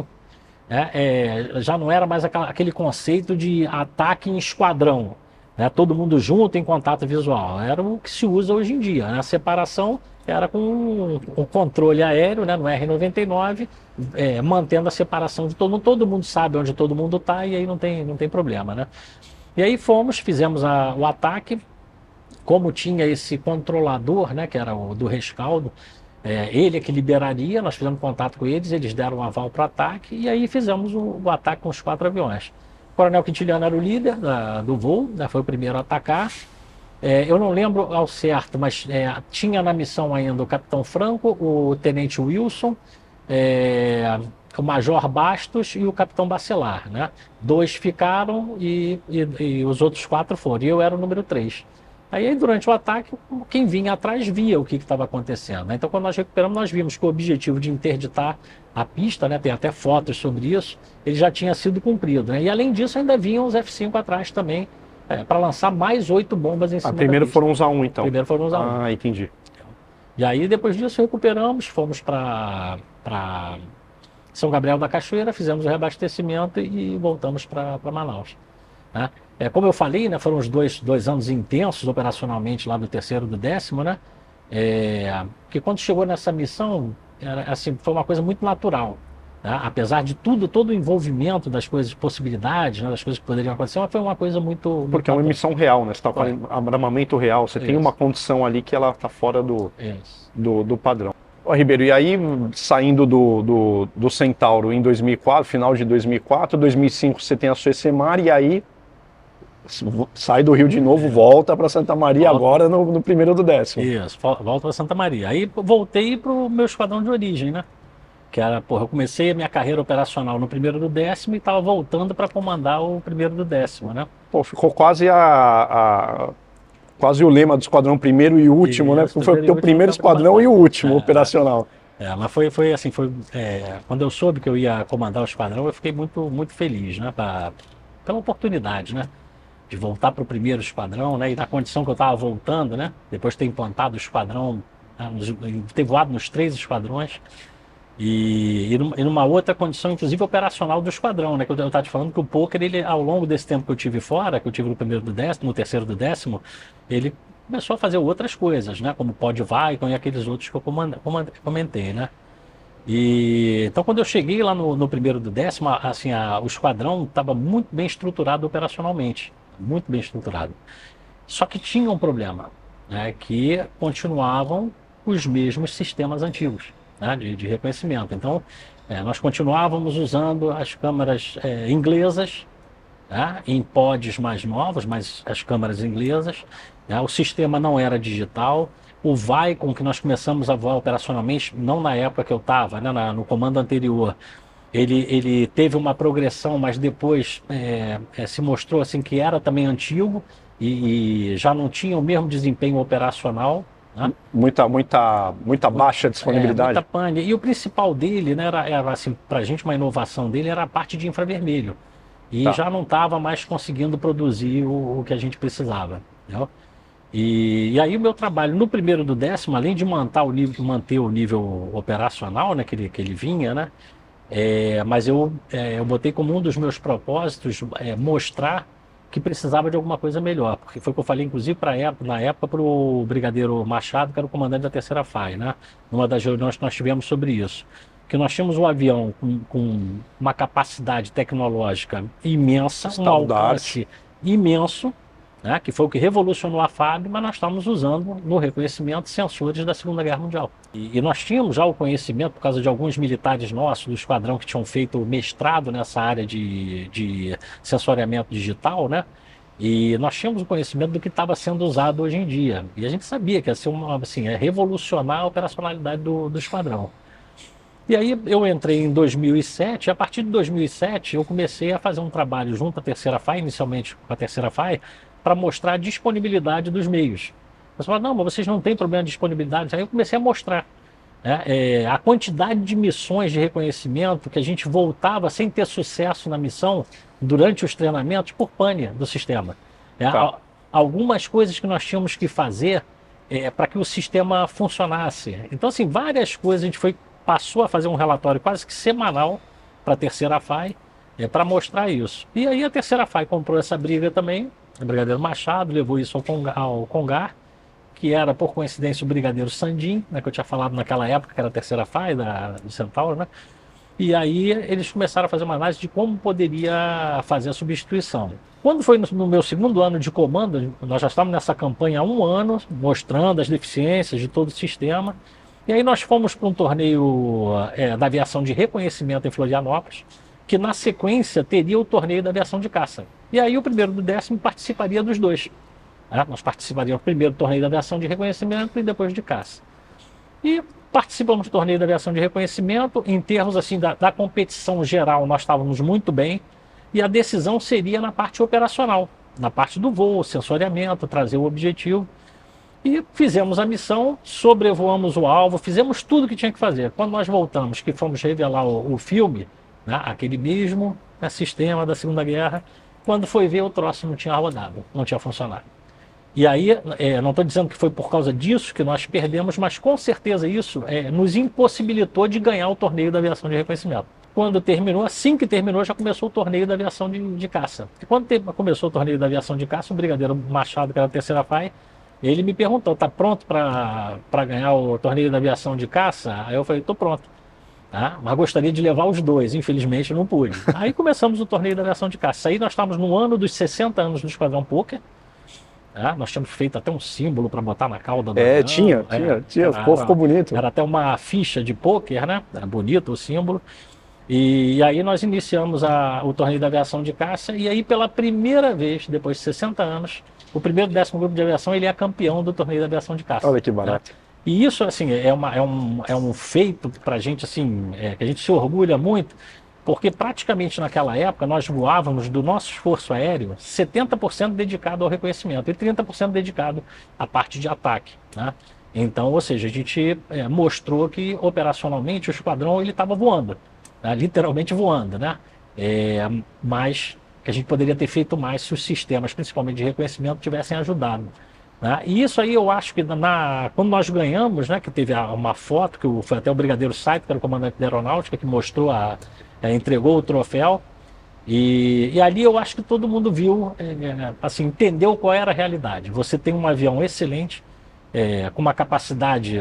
B: Já não era mais aquele conceito de ataque em esquadrão, né, todo mundo junto em contato visual. Era o que se usa hoje em dia. A separação era com o controle aéreo, né, no R-99, mantendo a separação de todo mundo. Todo mundo sabe onde todo mundo está, e aí não tem problema. Né? E aí fizemos o ataque. Como tinha esse controlador, né, que era o do rescaldo, Ele é que liberaria, nós fizemos contato com eles deram um aval para o ataque, e aí fizemos o ataque com os 4 aviões. O Coronel Quintiliano era o líder do voo, né, foi o primeiro a atacar. Eu não lembro ao certo, mas tinha na missão ainda o Capitão Franco, o Tenente Wilson, o Major Bastos e o Capitão Bacelar, né? 2 ficaram e os outros 4 foram. E eu era o número 3. Aí, durante o ataque, quem vinha atrás via o que estava acontecendo, né? Então, quando nós recuperamos, nós vimos que o objetivo de interditar a pista, né, tem até fotos sobre isso, ele já tinha sido cumprido, né? E, além disso, ainda vinham os F-5 atrás também, para lançar mais 8 bombas em cima da
A: Primeiro
B: pista.
A: foram uns A1, então.
B: Primeiro foram uns A1.
A: Ah, entendi.
B: E aí, depois disso, recuperamos, fomos para São Gabriel da Cachoeira, fizemos o reabastecimento e voltamos para Manaus, né? Como eu falei, né, foram os dois anos intensos operacionalmente lá do 3º e do 10º, né? Porque quando chegou nessa missão, assim, foi uma coisa muito natural, né? Apesar de tudo, todo o envolvimento das coisas, possibilidades, né, das coisas que poderiam acontecer, mas foi uma coisa muito
A: Porque é uma missão real, né? Você está falando armamento real, você tem uma condição ali que ela está fora do padrão. Ó, Ribeiro, e aí, saindo do Centauro em 2004, final de 2004, 2005 você tem a sua ECMAR, e aí sai do Rio de novo, volta para Santa Maria, agora no 1º do 10º.
B: Isso, volta para Santa Maria. Aí voltei para o meu esquadrão de origem, né? Que era, eu comecei a minha carreira operacional no 1º do 10º e estava voltando para comandar o 1º do 10º, né?
A: Pô, ficou quase quase o lema do esquadrão primeiro e último, né? Foi o teu primeiro esquadrão e o último operacional.
B: Mas foi assim, quando eu soube que eu ia comandar o esquadrão, eu fiquei muito, muito feliz, né? Pela oportunidade, né? De voltar para o 1º esquadrão, né? E na condição que eu estava voltando, né? Depois de ter implantado o esquadrão, ter voado nos 3 esquadrões. E numa outra condição, inclusive operacional do esquadrão, né? Que eu estava te falando que o poker, ele, ao longo desse tempo que eu tive fora, que eu tive no 1º do 10º, no 3º do 10º, ele começou a fazer outras coisas, né? Como Pod Vicon e aqueles outros que eu comentei, né? Então, quando eu cheguei lá no 1º do 10º, assim, o esquadrão estava muito bem estruturado operacionalmente, muito bem estruturado. Só que tinha um problema, né? Que continuavam os mesmos sistemas antigos, né, de reconhecimento. Então, nós continuávamos usando as câmeras inglesas, né, em pods mais novos, mas as câmeras inglesas, né, o sistema não era digital. O Vicon, que nós começamos a voar operacionalmente, não na época que eu estava, né, no comando anterior, ele teve uma progressão, mas depois se mostrou assim, que era também antigo e já não tinha o mesmo desempenho operacional. Né?
A: Muita baixa disponibilidade.
B: Muita pane. E o principal dele, né, era assim, para a gente uma inovação dele, era a parte de infravermelho. E já não estava mais conseguindo produzir o que a gente precisava. Entendeu? E aí o meu trabalho no 1º do 10º, além de manter o nível operacional, né, que ele vinha, né, mas eu botei como um dos meus propósitos mostrar que precisava de alguma coisa melhor, porque foi o que eu falei, inclusive, na época, para o Brigadeiro Machado, que era o comandante da 3ª FAI, né? Numa das reuniões que nós tivemos sobre isso. Que nós tínhamos um avião com uma capacidade tecnológica imensa, um alcance imenso, né? Que foi o que revolucionou a FAB, mas nós estávamos usando no reconhecimento sensores da Segunda Guerra Mundial. E nós tínhamos já o conhecimento, por causa de alguns militares nossos do esquadrão que tinham feito mestrado nessa área de sensoriamento digital, né? E nós tínhamos o conhecimento do que estava sendo usado hoje em dia. E a gente sabia que ia ser revolucionar a operacionalidade do esquadrão. E aí eu entrei em 2007, e a partir de 2007 eu comecei a fazer um trabalho junto à 3ª FAI, inicialmente com a 3ª FAI, para mostrar a disponibilidade dos meios. Você fala, não, mas vocês não têm problema de disponibilidade. Aí eu comecei a mostrar, né, a quantidade de missões de reconhecimento que a gente voltava sem ter sucesso na missão durante os treinamentos por pane do sistema. Algumas coisas que nós tínhamos que fazer para que o sistema funcionasse. Então, assim, várias coisas a gente passou a fazer um relatório quase que semanal para a 3ª FAI para mostrar isso. E aí a 3ª FAI comprou essa briga também, o Brigadeiro Machado levou isso ao Congar, que era, por coincidência, o Brigadeiro Sandim, né, que eu tinha falado naquela época, que era a 3ª FAI do Centauro, né? E aí eles começaram a fazer uma análise de como poderia fazer a substituição. Quando foi no meu 2º ano de comando, nós já estávamos nessa campanha há 1 ano, mostrando as deficiências de todo o sistema, E aí nós fomos para um torneio da aviação de reconhecimento em Florianópolis, que na sequência teria o torneio da aviação de caça. E aí o primeiro do 10º participaria dos dois. Nós participaríamos primeiro do torneio da aviação de reconhecimento e depois de caça. E participamos do torneio da aviação de reconhecimento. Em termos assim da competição geral, nós estávamos muito bem. E a decisão seria na parte operacional, na parte do voo, sensoriamento, trazer o objetivo. E fizemos a missão, sobrevoamos o alvo, fizemos tudo o que tinha que fazer. Quando nós voltamos, que fomos revelar o filme, né, aquele mesmo sistema da Segunda Guerra, quando foi ver, o troço não tinha rodado, não tinha funcionado. E aí, não estou dizendo que foi por causa disso que nós perdemos, mas com certeza isso nos impossibilitou de ganhar o torneio da aviação de reconhecimento. Quando terminou, assim que terminou, já começou o torneio da aviação de caça. E quando começou o torneio da aviação de caça, o Brigadeiro Machado, que era a terceira FAI, ele me perguntou, está pronto para ganhar o torneio da aviação de caça? Aí eu falei, estou pronto. Mas gostaria de levar os dois, infelizmente não pude. Aí começamos o torneio da aviação de caça. Aí nós estávamos no ano dos 60 anos do Esquadrão Poker. Nós tínhamos feito até um símbolo para botar na cauda do avião.
A: Tinha. O povo ficou bonito.
B: Era até uma ficha de pôquer, né? Era bonito o símbolo. E aí nós iniciamos o torneio da aviação de caça. E aí pela primeira vez, depois de 60 anos, o primeiro 10º grupo de aviação, ele é campeão do torneio da aviação de caça.
A: Olha que barato.
B: E isso, assim, é um feito para a gente, assim, que a gente se orgulha muito, porque praticamente naquela época nós voávamos do nosso esforço aéreo 70% dedicado ao reconhecimento e 30% dedicado à parte de ataque, né? Então, ou seja, a gente mostrou que operacionalmente o esquadrão ele estava voando, né? Literalmente voando, né? Mas que a gente poderia ter feito mais se os sistemas, principalmente de reconhecimento, tivessem ajudado. E isso aí eu acho que quando nós ganhamos, né, que teve uma foto, que foi até o Brigadeiro Saito, que era o comandante da aeronáutica, que mostrou, entregou o troféu, e ali eu acho que todo mundo viu, assim, entendeu qual era a realidade. Você tem um avião excelente, com uma capacidade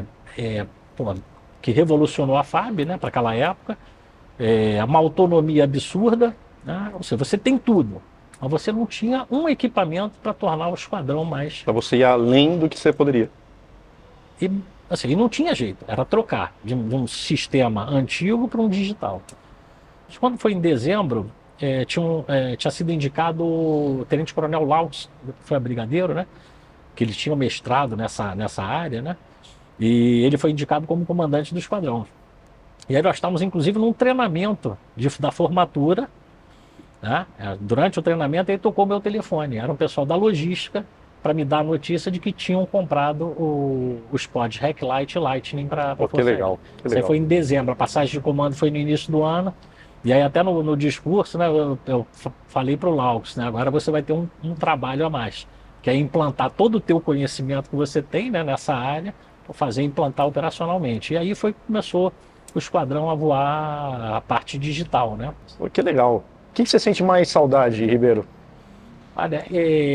B: que revolucionou a FAB, né, para aquela época, uma autonomia absurda, né? Ou seja, você tem tudo. Mas você não tinha um equipamento para tornar o esquadrão mais...
A: Para você ir além do que você poderia.
B: E assim, não tinha jeito, era trocar de um sistema antigo para um digital. Mas quando foi em dezembro, tinha sido indicado o Tenente Coronel Laux, que foi brigadeiro, né? Que ele tinha mestrado nessa área, né? E ele foi indicado como comandante do esquadrão. E aí nós estávamos, inclusive, num treinamento da formatura. Durante o treinamento ele tocou meu telefone, era um pessoal da logística para me dar a notícia de que tinham comprado os pods Hacklight e Lightning para
A: que legal, que
B: Isso aí foi em dezembro, a passagem de comando foi no início do ano, e aí até no discurso, né, eu falei para o Laux, né, agora você vai ter um trabalho a mais, que é implantar todo o teu conhecimento que você tem, né, nessa área, para implantar operacionalmente. E aí começou o esquadrão a voar a parte digital, né?
A: Que legal. O que você sente mais saudade, Ribeiro?
B: Olha,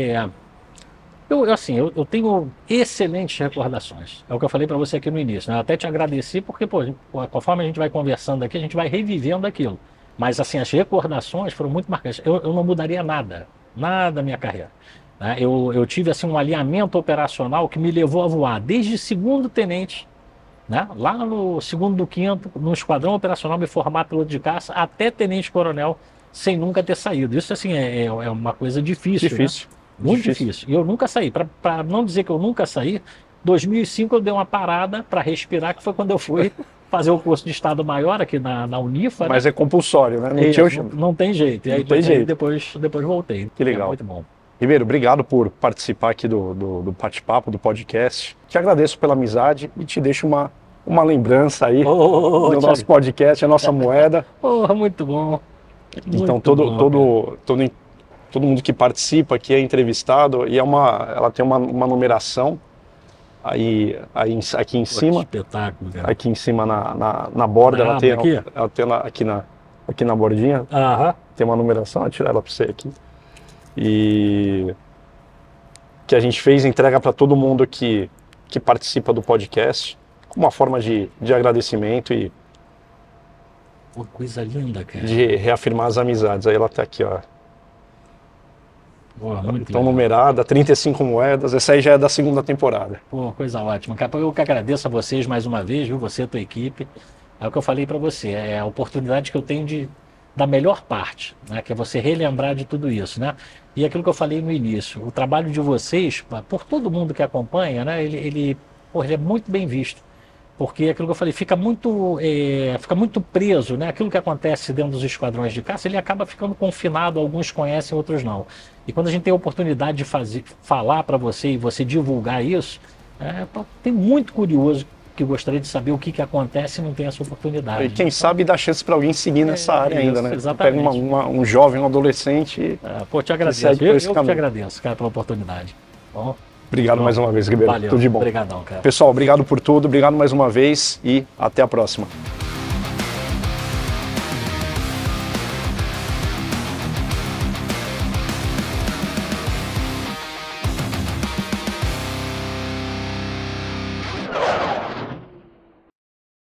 B: eu tenho excelentes recordações. É o que eu falei para você aqui no início, né? Eu até te agradeci porque, conforme a gente vai conversando aqui, a gente vai revivendo aquilo. Mas, assim, as recordações foram muito marcantes. Eu não mudaria nada da minha carreira, né? Eu tive, assim, um alinhamento operacional que me levou a voar desde segundo tenente, né? Lá no segundo do quinto, no esquadrão operacional, me formar piloto de caça, até tenente-coronel, sem nunca ter saído. Isso, assim, é uma coisa difícil.
A: Difícil.
B: Né? Muito difícil. E eu nunca saí. Para não dizer que eu nunca saí, 2005 eu dei uma parada para respirar, que foi quando eu fui fazer o curso de Estado Maior aqui na Unifa.
A: Mas, né? É compulsório, né?
B: Não tem jeito. E aí depois voltei.
A: Que legal.
B: Muito bom.
A: Ribeiro, obrigado por participar aqui do bate-papo, do podcast. Te agradeço pela amizade e te deixo uma lembrança aí do nosso podcast, a nossa moeda.
B: Muito bom.
A: Então todo mundo que participa aqui é entrevistado e ela tem uma numeração aí aqui em cima.
B: Espetáculo, cara.
A: Aqui em cima na borda, ela tem aqui na bordinha. Tem uma numeração, vou tirar ela para você aqui. E que a gente fez entrega para todo mundo que participa do podcast, como uma forma de agradecimento e
B: uma coisa linda, cara.
A: De reafirmar as amizades. Aí ela tá aqui, ó.
B: Pô, muito
A: Então,
B: legal.
A: numerada, 35 moedas. Essa aí já é da segunda temporada.
B: Pô, coisa ótima. Cara, eu que agradeço a vocês mais uma vez, viu? Você e a tua equipe. É o que eu falei para você, é a oportunidade que eu tenho da melhor parte, né? Que é você relembrar de tudo isso, né? E aquilo que eu falei no início, o trabalho de vocês, por todo mundo que acompanha, né? Pô, ele é muito bem visto. Porque aquilo que eu falei, fica muito preso, né? Aquilo que acontece dentro dos esquadrões de caça, ele acaba ficando confinado, alguns conhecem, outros não. E quando a gente tem a oportunidade de falar para você e você divulgar isso, tem muito curioso que gostaria de saber o que acontece e não tem essa oportunidade.
A: E quem sabe dá chance para alguém seguir nessa área ainda,
B: isso,
A: né?
B: exatamente.
A: Pega um jovem, um adolescente.
B: Pô, te agradeço.
A: segue por
B: Eu
A: esse
B: que te
A: caminho.
B: agradeço, cara, pela oportunidade. Bom,
A: Obrigado mais uma vez, Ribeiro.
B: valeu.
A: Tudo de bom.
B: Obrigadão, cara.
A: Pessoal, obrigado por tudo, obrigado mais uma vez e até a próxima.